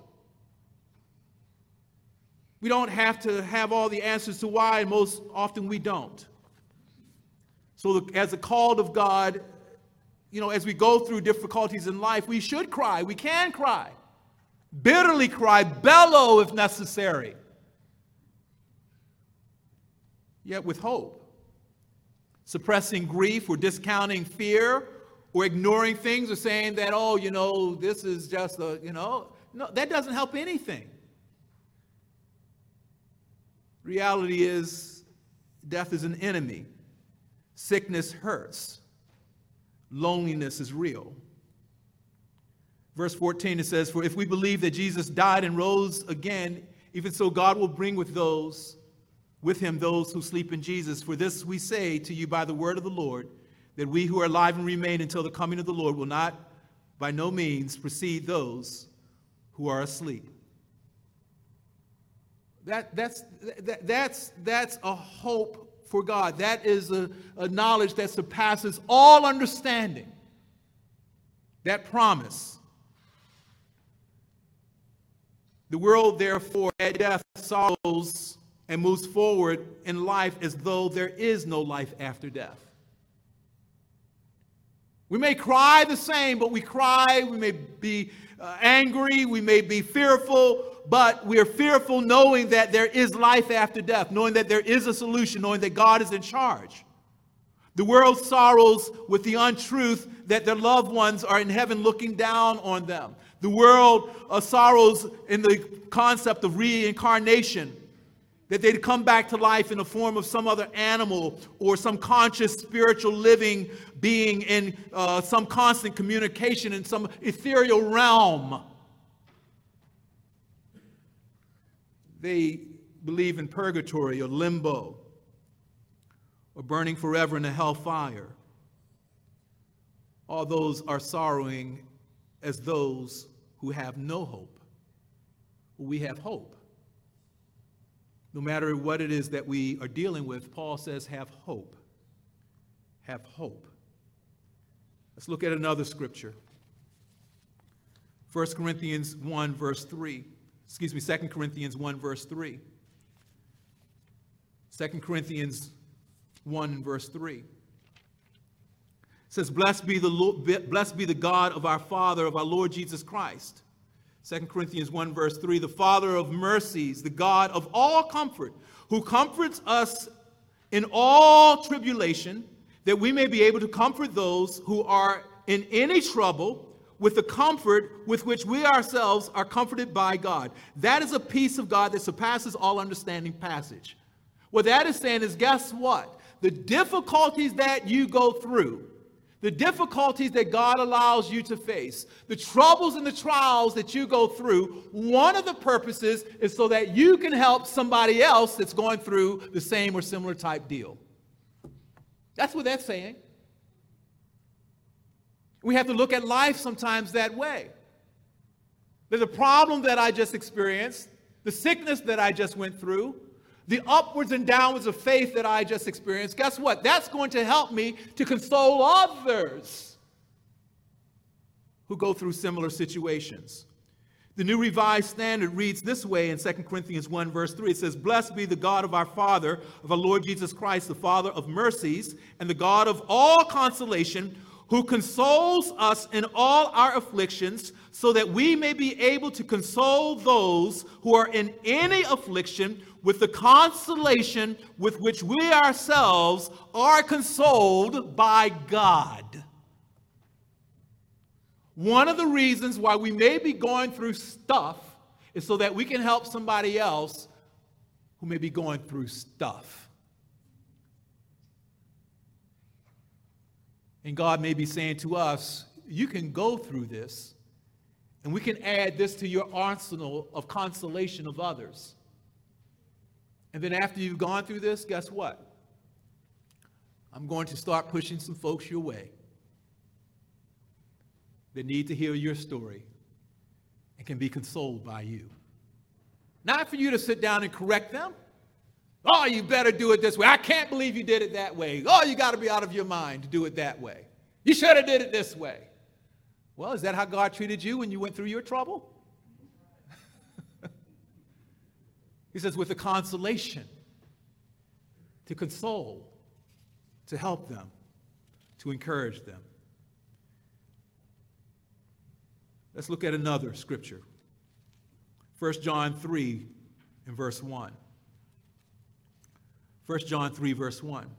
We don't have to have all the answers to why, and most often we don't. So as a called of God, you know, as we go through difficulties in life, we should cry. We can cry. Bitterly cry, bellow if necessary. Yet with hope. Suppressing grief or discounting fear or ignoring things or saying that, oh, you know, this is just a, you know, no, that doesn't help anything. Reality is death is an enemy. Sickness hurts. Loneliness is real. Verse fourteen, it says, for if we believe that Jesus died and rose again, even so God will bring with those, with him those who sleep in Jesus. For this we say to you by the word of the Lord, that we who are alive and remain until the coming of the Lord will not by no means precede those who are asleep. That, that's, that, that's, that's a hope for God. That is a, a knowledge that surpasses all understanding. That promise. The world, therefore, at death sorrows and moves forward in life as though there is no life after death. We may cry the same, but we cry, we may be uh, angry, we may be fearful, but we are fearful knowing that there is life after death, knowing that there is a solution, knowing that God is in charge. The world sorrows with the untruth that their loved ones are in heaven looking down on them. The world uh, sorrows in the concept of reincarnation, that they'd come back to life in the form of some other animal or some conscious spiritual living being in uh, some constant communication in some ethereal realm. They believe in purgatory or limbo or burning forever in a hellfire. All those are sorrowing as those who have no hope. We have hope. No matter what it is that we are dealing with, Paul says, have hope. Have hope. Let's look at another scripture. First Corinthians one, verse three. Excuse me, Second Corinthians one, verse three. Second Corinthians one, verse three. It says, blessed be the Lord, blessed be the God of our Father, of our Lord Jesus Christ. Second Corinthians one, verse three, the Father of mercies, the God of all comfort, who comforts us in all tribulation, that we may be able to comfort those who are in any trouble with the comfort with which we ourselves are comforted by God. That is a peace of God that surpasses all understanding passage. What that is saying is, guess what? The difficulties that you go through, The difficulties that God allows you to face, the troubles and the trials that you go through, one of the purposes is so that you can help somebody else that's going through the same or similar type deal. That's what that's saying. We have to look at life sometimes that way. There's a problem that I just experienced, the sickness that I just went through, the upwards and downwards of faith that I just experienced. Guess what? That's going to help me to console others who go through similar situations. The New Revised Standard reads this way in Second Corinthians one, verse three. It says, "Blessed be the God of our Father, of our Lord Jesus Christ, the Father of mercies, and the God of all consolation, who consoles us in all our afflictions, so that we may be able to console those who are in any affliction with the consolation with which we ourselves are consoled by God." One of the reasons why we may be going through stuff is so that we can help somebody else who may be going through stuff. And God may be saying to us, you can go through this, and we can add this to your arsenal of consolation of others. And then after you've gone through this, guess what? I'm going to start pushing some folks your way that need to hear your story and can be consoled by you. Not for you to sit down and correct them. Oh, you better do it this way. I can't believe you did it that way. Oh, you got to be out of your mind to do it that way. You should have did it this way. Well, is that how God treated you when you went through your trouble? He says, with the consolation, to console, to help them, to encourage them. Let's look at another scripture. First John three and verse one. First John three, verse one.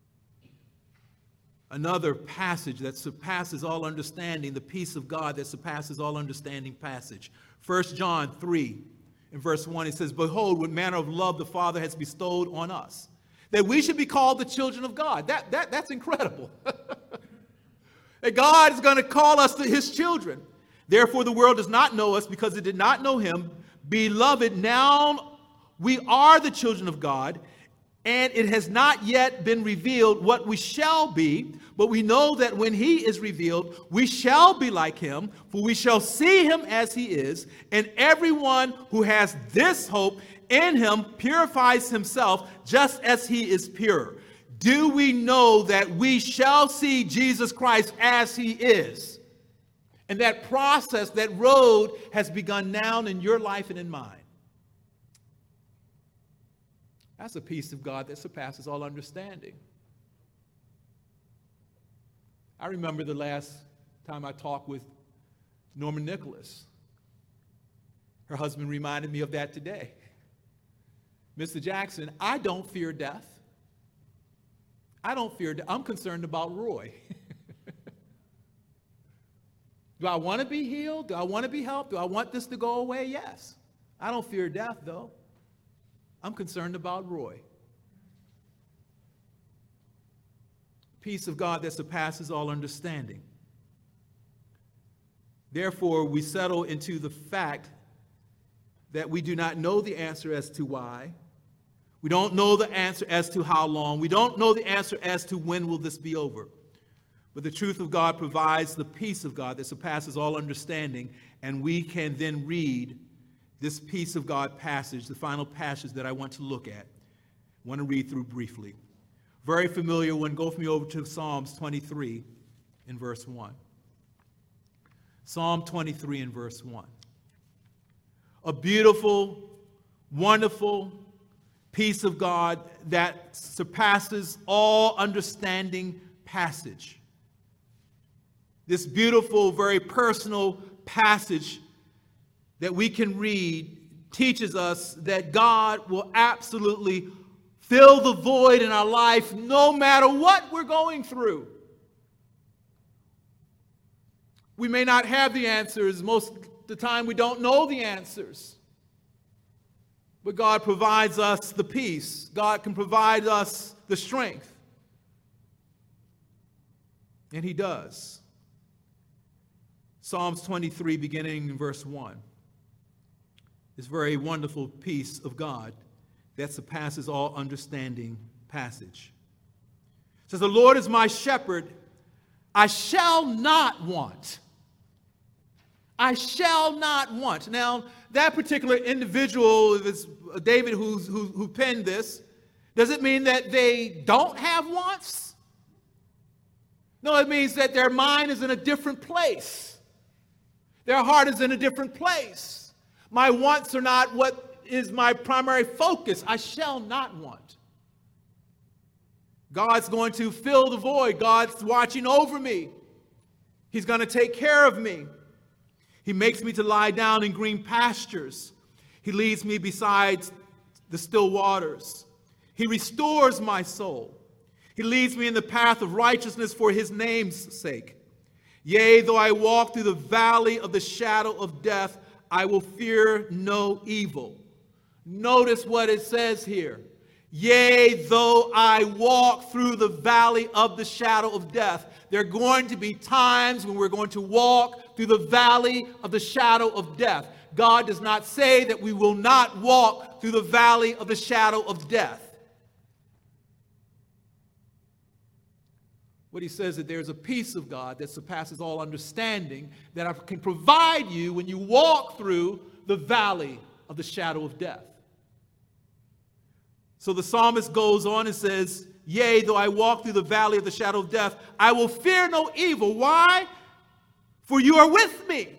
Another passage that surpasses all understanding, the peace of God that surpasses all understanding passage. First John three, in verse one, it says, "Behold, what manner of love the Father has bestowed on us, that we should be called the children of God." That, that, that's incredible. That God is going to call us to his children. "Therefore the world does not know us because it did not know him. Beloved, now we are the children of God, and it has not yet been revealed what we shall be, but we know that when he is revealed, we shall be like him, for we shall see him as he is. And everyone who has this hope in him purifies himself just as he is pure. Do we know that we shall see Jesus Christ as he is?" And that process, that road has begun now in your life and in mine. That's a peace of God that surpasses all understanding. I remember the last time I talked with Norma Nicholas. Her husband reminded me of that today. "Mister Jackson, I don't fear death. I don't fear death. I'm concerned about Roy." Do I want to be healed? Do I want to be helped? Do I want this to go away? Yes. I don't fear death, though. I'm concerned about Roy. Peace of God that surpasses all understanding. Therefore, we settle into the fact that we do not know the answer as to why. We don't know the answer as to how long. We don't know the answer as to when will this be over. But the truth of God provides the peace of God that surpasses all understanding, and we can then read this peace of God passage, the final passage that I want to look at. I want to read through briefly. Very familiar one. Go with me over to Psalms twenty-three in verse one. Psalm twenty-three in verse one. A beautiful, wonderful peace of God that surpasses all understanding passage. This beautiful, very personal passage that we can read teaches us that God will absolutely fill the void in our life no matter what we're going through. We may not have the answers. Most of the time we don't know the answers. But God provides us the peace. God can provide us the strength. And he does. Psalms twenty-three, beginning in verse one. This very wonderful piece of God that surpasses all understanding passage. It says, the Lord is my shepherd, I shall not want. I shall not want. Now, that particular individual, if it's David who's, who, who penned this, does it mean that they don't have wants? No, it means that their mind is in a different place. Their heart is in a different place. My wants are not what is my primary focus. I shall not want. God's going to fill the void. God's watching over me. He's going to take care of me. He makes me to lie down in green pastures. He leads me beside the still waters. He restores my soul. He leads me in the path of righteousness for his name's sake. Yea, though I walk through the valley of the shadow of death, I will fear no evil. Notice what it says here. Yea, though I walk through the valley of the shadow of death. There are going to be times when we're going to walk through the valley of the shadow of death. God does not say that we will not walk through the valley of the shadow of death. What he says that there's a peace of God that surpasses all understanding that I can provide you when you walk through the valley of the shadow of death. So the psalmist goes on and says, yea, though I walk through the valley of the shadow of death, I will fear no evil. Why? For you are with me.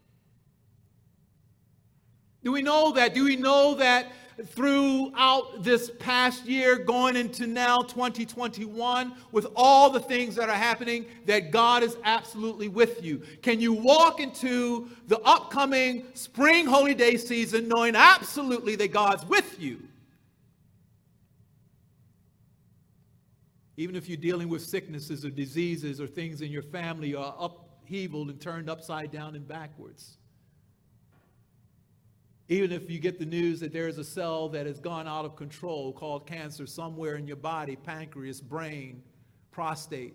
Do we know that? Do we know that throughout this past year, going into now twenty twenty-one, with all the things that are happening, that God is absolutely with you? Can you walk into the upcoming spring holy day season knowing absolutely that God's with you? Even if you're dealing with sicknesses or diseases or things in your family are upheavaled and turned upside down and backwards. Even if you get the news that there is a cell that has gone out of control called cancer somewhere in your body, pancreas, brain, prostate.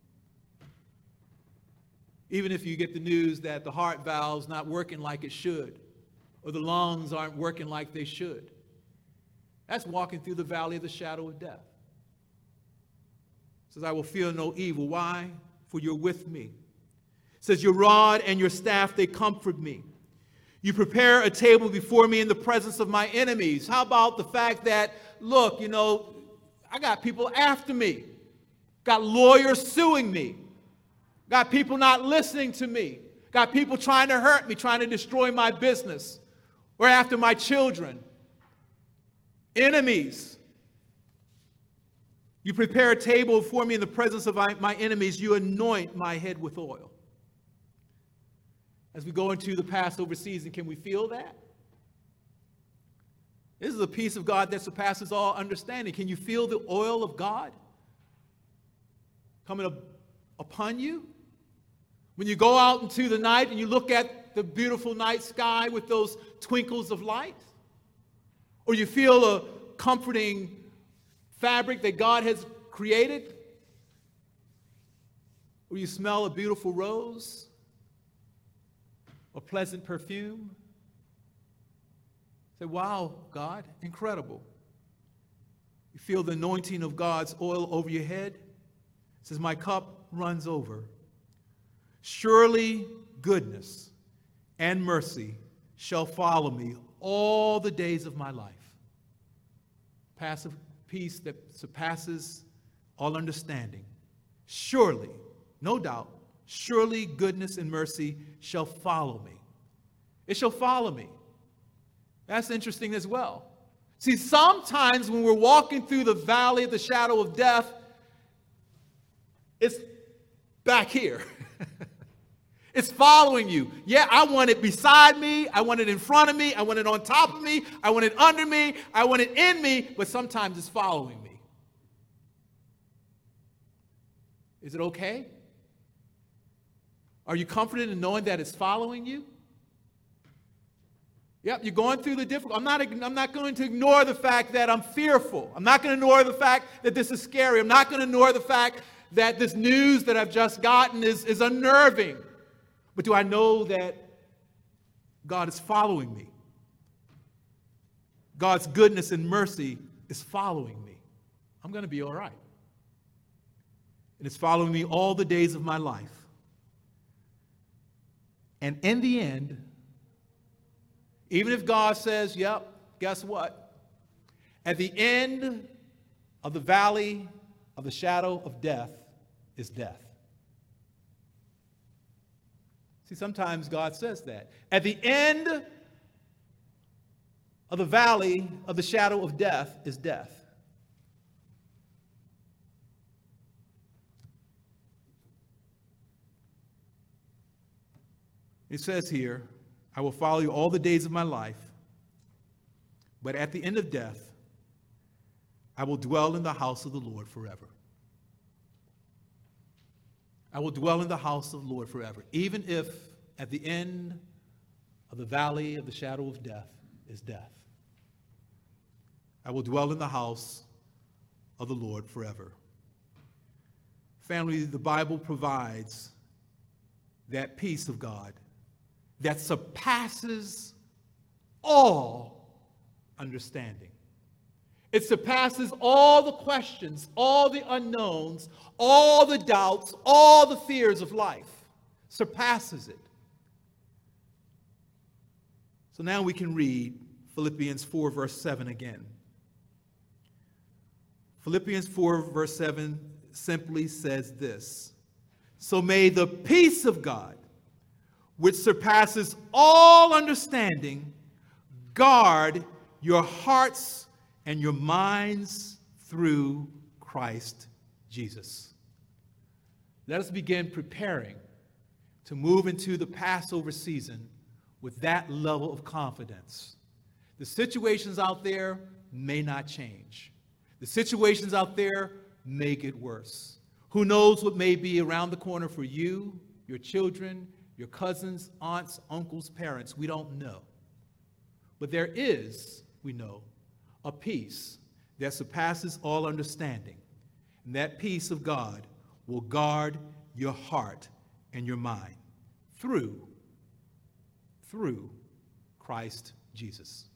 Even if you get the news that the heart valve's not working like it should, or the lungs aren't working like they should. That's walking through the valley of the shadow of death. It says, I will fear no evil. Why? For you're with me. It says, your rod and your staff, they comfort me. You prepare a table before me in the presence of my enemies. How about the fact that, look, you know, I got people after me. Got lawyers suing me. Got people not listening to me. Got people trying to hurt me, trying to destroy my business. Or after my children. Enemies. You prepare a table for me in the presence of my enemies. You anoint my head with oil. As we go into the Passover season, can we feel that? This is a peace of God that surpasses all understanding. Can you feel the oil of God coming up upon you? When you go out into the night and you look at the beautiful night sky with those twinkles of light? Or you feel a comforting fabric that God has created? Or you smell a beautiful rose? A pleasant perfume? Say, wow, God, incredible. You feel the anointing of God's oil over your head? It says, my cup runs over. Surely goodness and mercy shall follow me all the days of my life. Passive peace that surpasses all understanding. Surely, no doubt, surely goodness and mercy shall follow me. It shall follow me. That's interesting as well. See, sometimes when we're walking through the valley of the shadow of death, it's back here. It's following you. Yeah, I want it beside me. I want it in front of me. I want it on top of me. I want it under me. I want it in me. But sometimes it's following me. Is it okay? Are you comforted in knowing that it's following you? Yep, you're going through the difficult. I'm not, I'm not going to ignore the fact that I'm fearful. I'm not going to ignore the fact that this is scary. I'm not going to ignore the fact that this news that I've just gotten is, is unnerving. But do I know that God is following me? God's goodness and mercy is following me. I'm going to be all right. And it's following me all the days of my life. And in the end, even if God says, yep, guess what? At the end of the valley of the shadow of death is death. See, sometimes God says that. At the end of the valley of the shadow of death is death. It says here, I will follow you all the days of my life, but at the end of death, I will dwell in the house of the Lord forever. I will dwell in the house of the Lord forever, even if at the end of the valley of the shadow of death is death. I will dwell in the house of the Lord forever. Family, the Bible provides that peace of God that surpasses all understanding. It surpasses all the questions, all the unknowns, all the doubts, all the fears of life. Surpasses it. So now we can read Philippians four, verse seven again. Philippians four, verse seven simply says this: so may the peace of God, which surpasses all understanding, guard your hearts and your minds through Christ Jesus. Let us begin preparing to move into the Passover season with that level of confidence. The situations out there may not change. The situations out there may get worse. Who knows what may be around the corner for you, your children, your cousins, aunts, uncles, parents? We don't know. But there is, we know, a peace that surpasses all understanding. And that peace of God will guard your heart and your mind through, through Christ Jesus.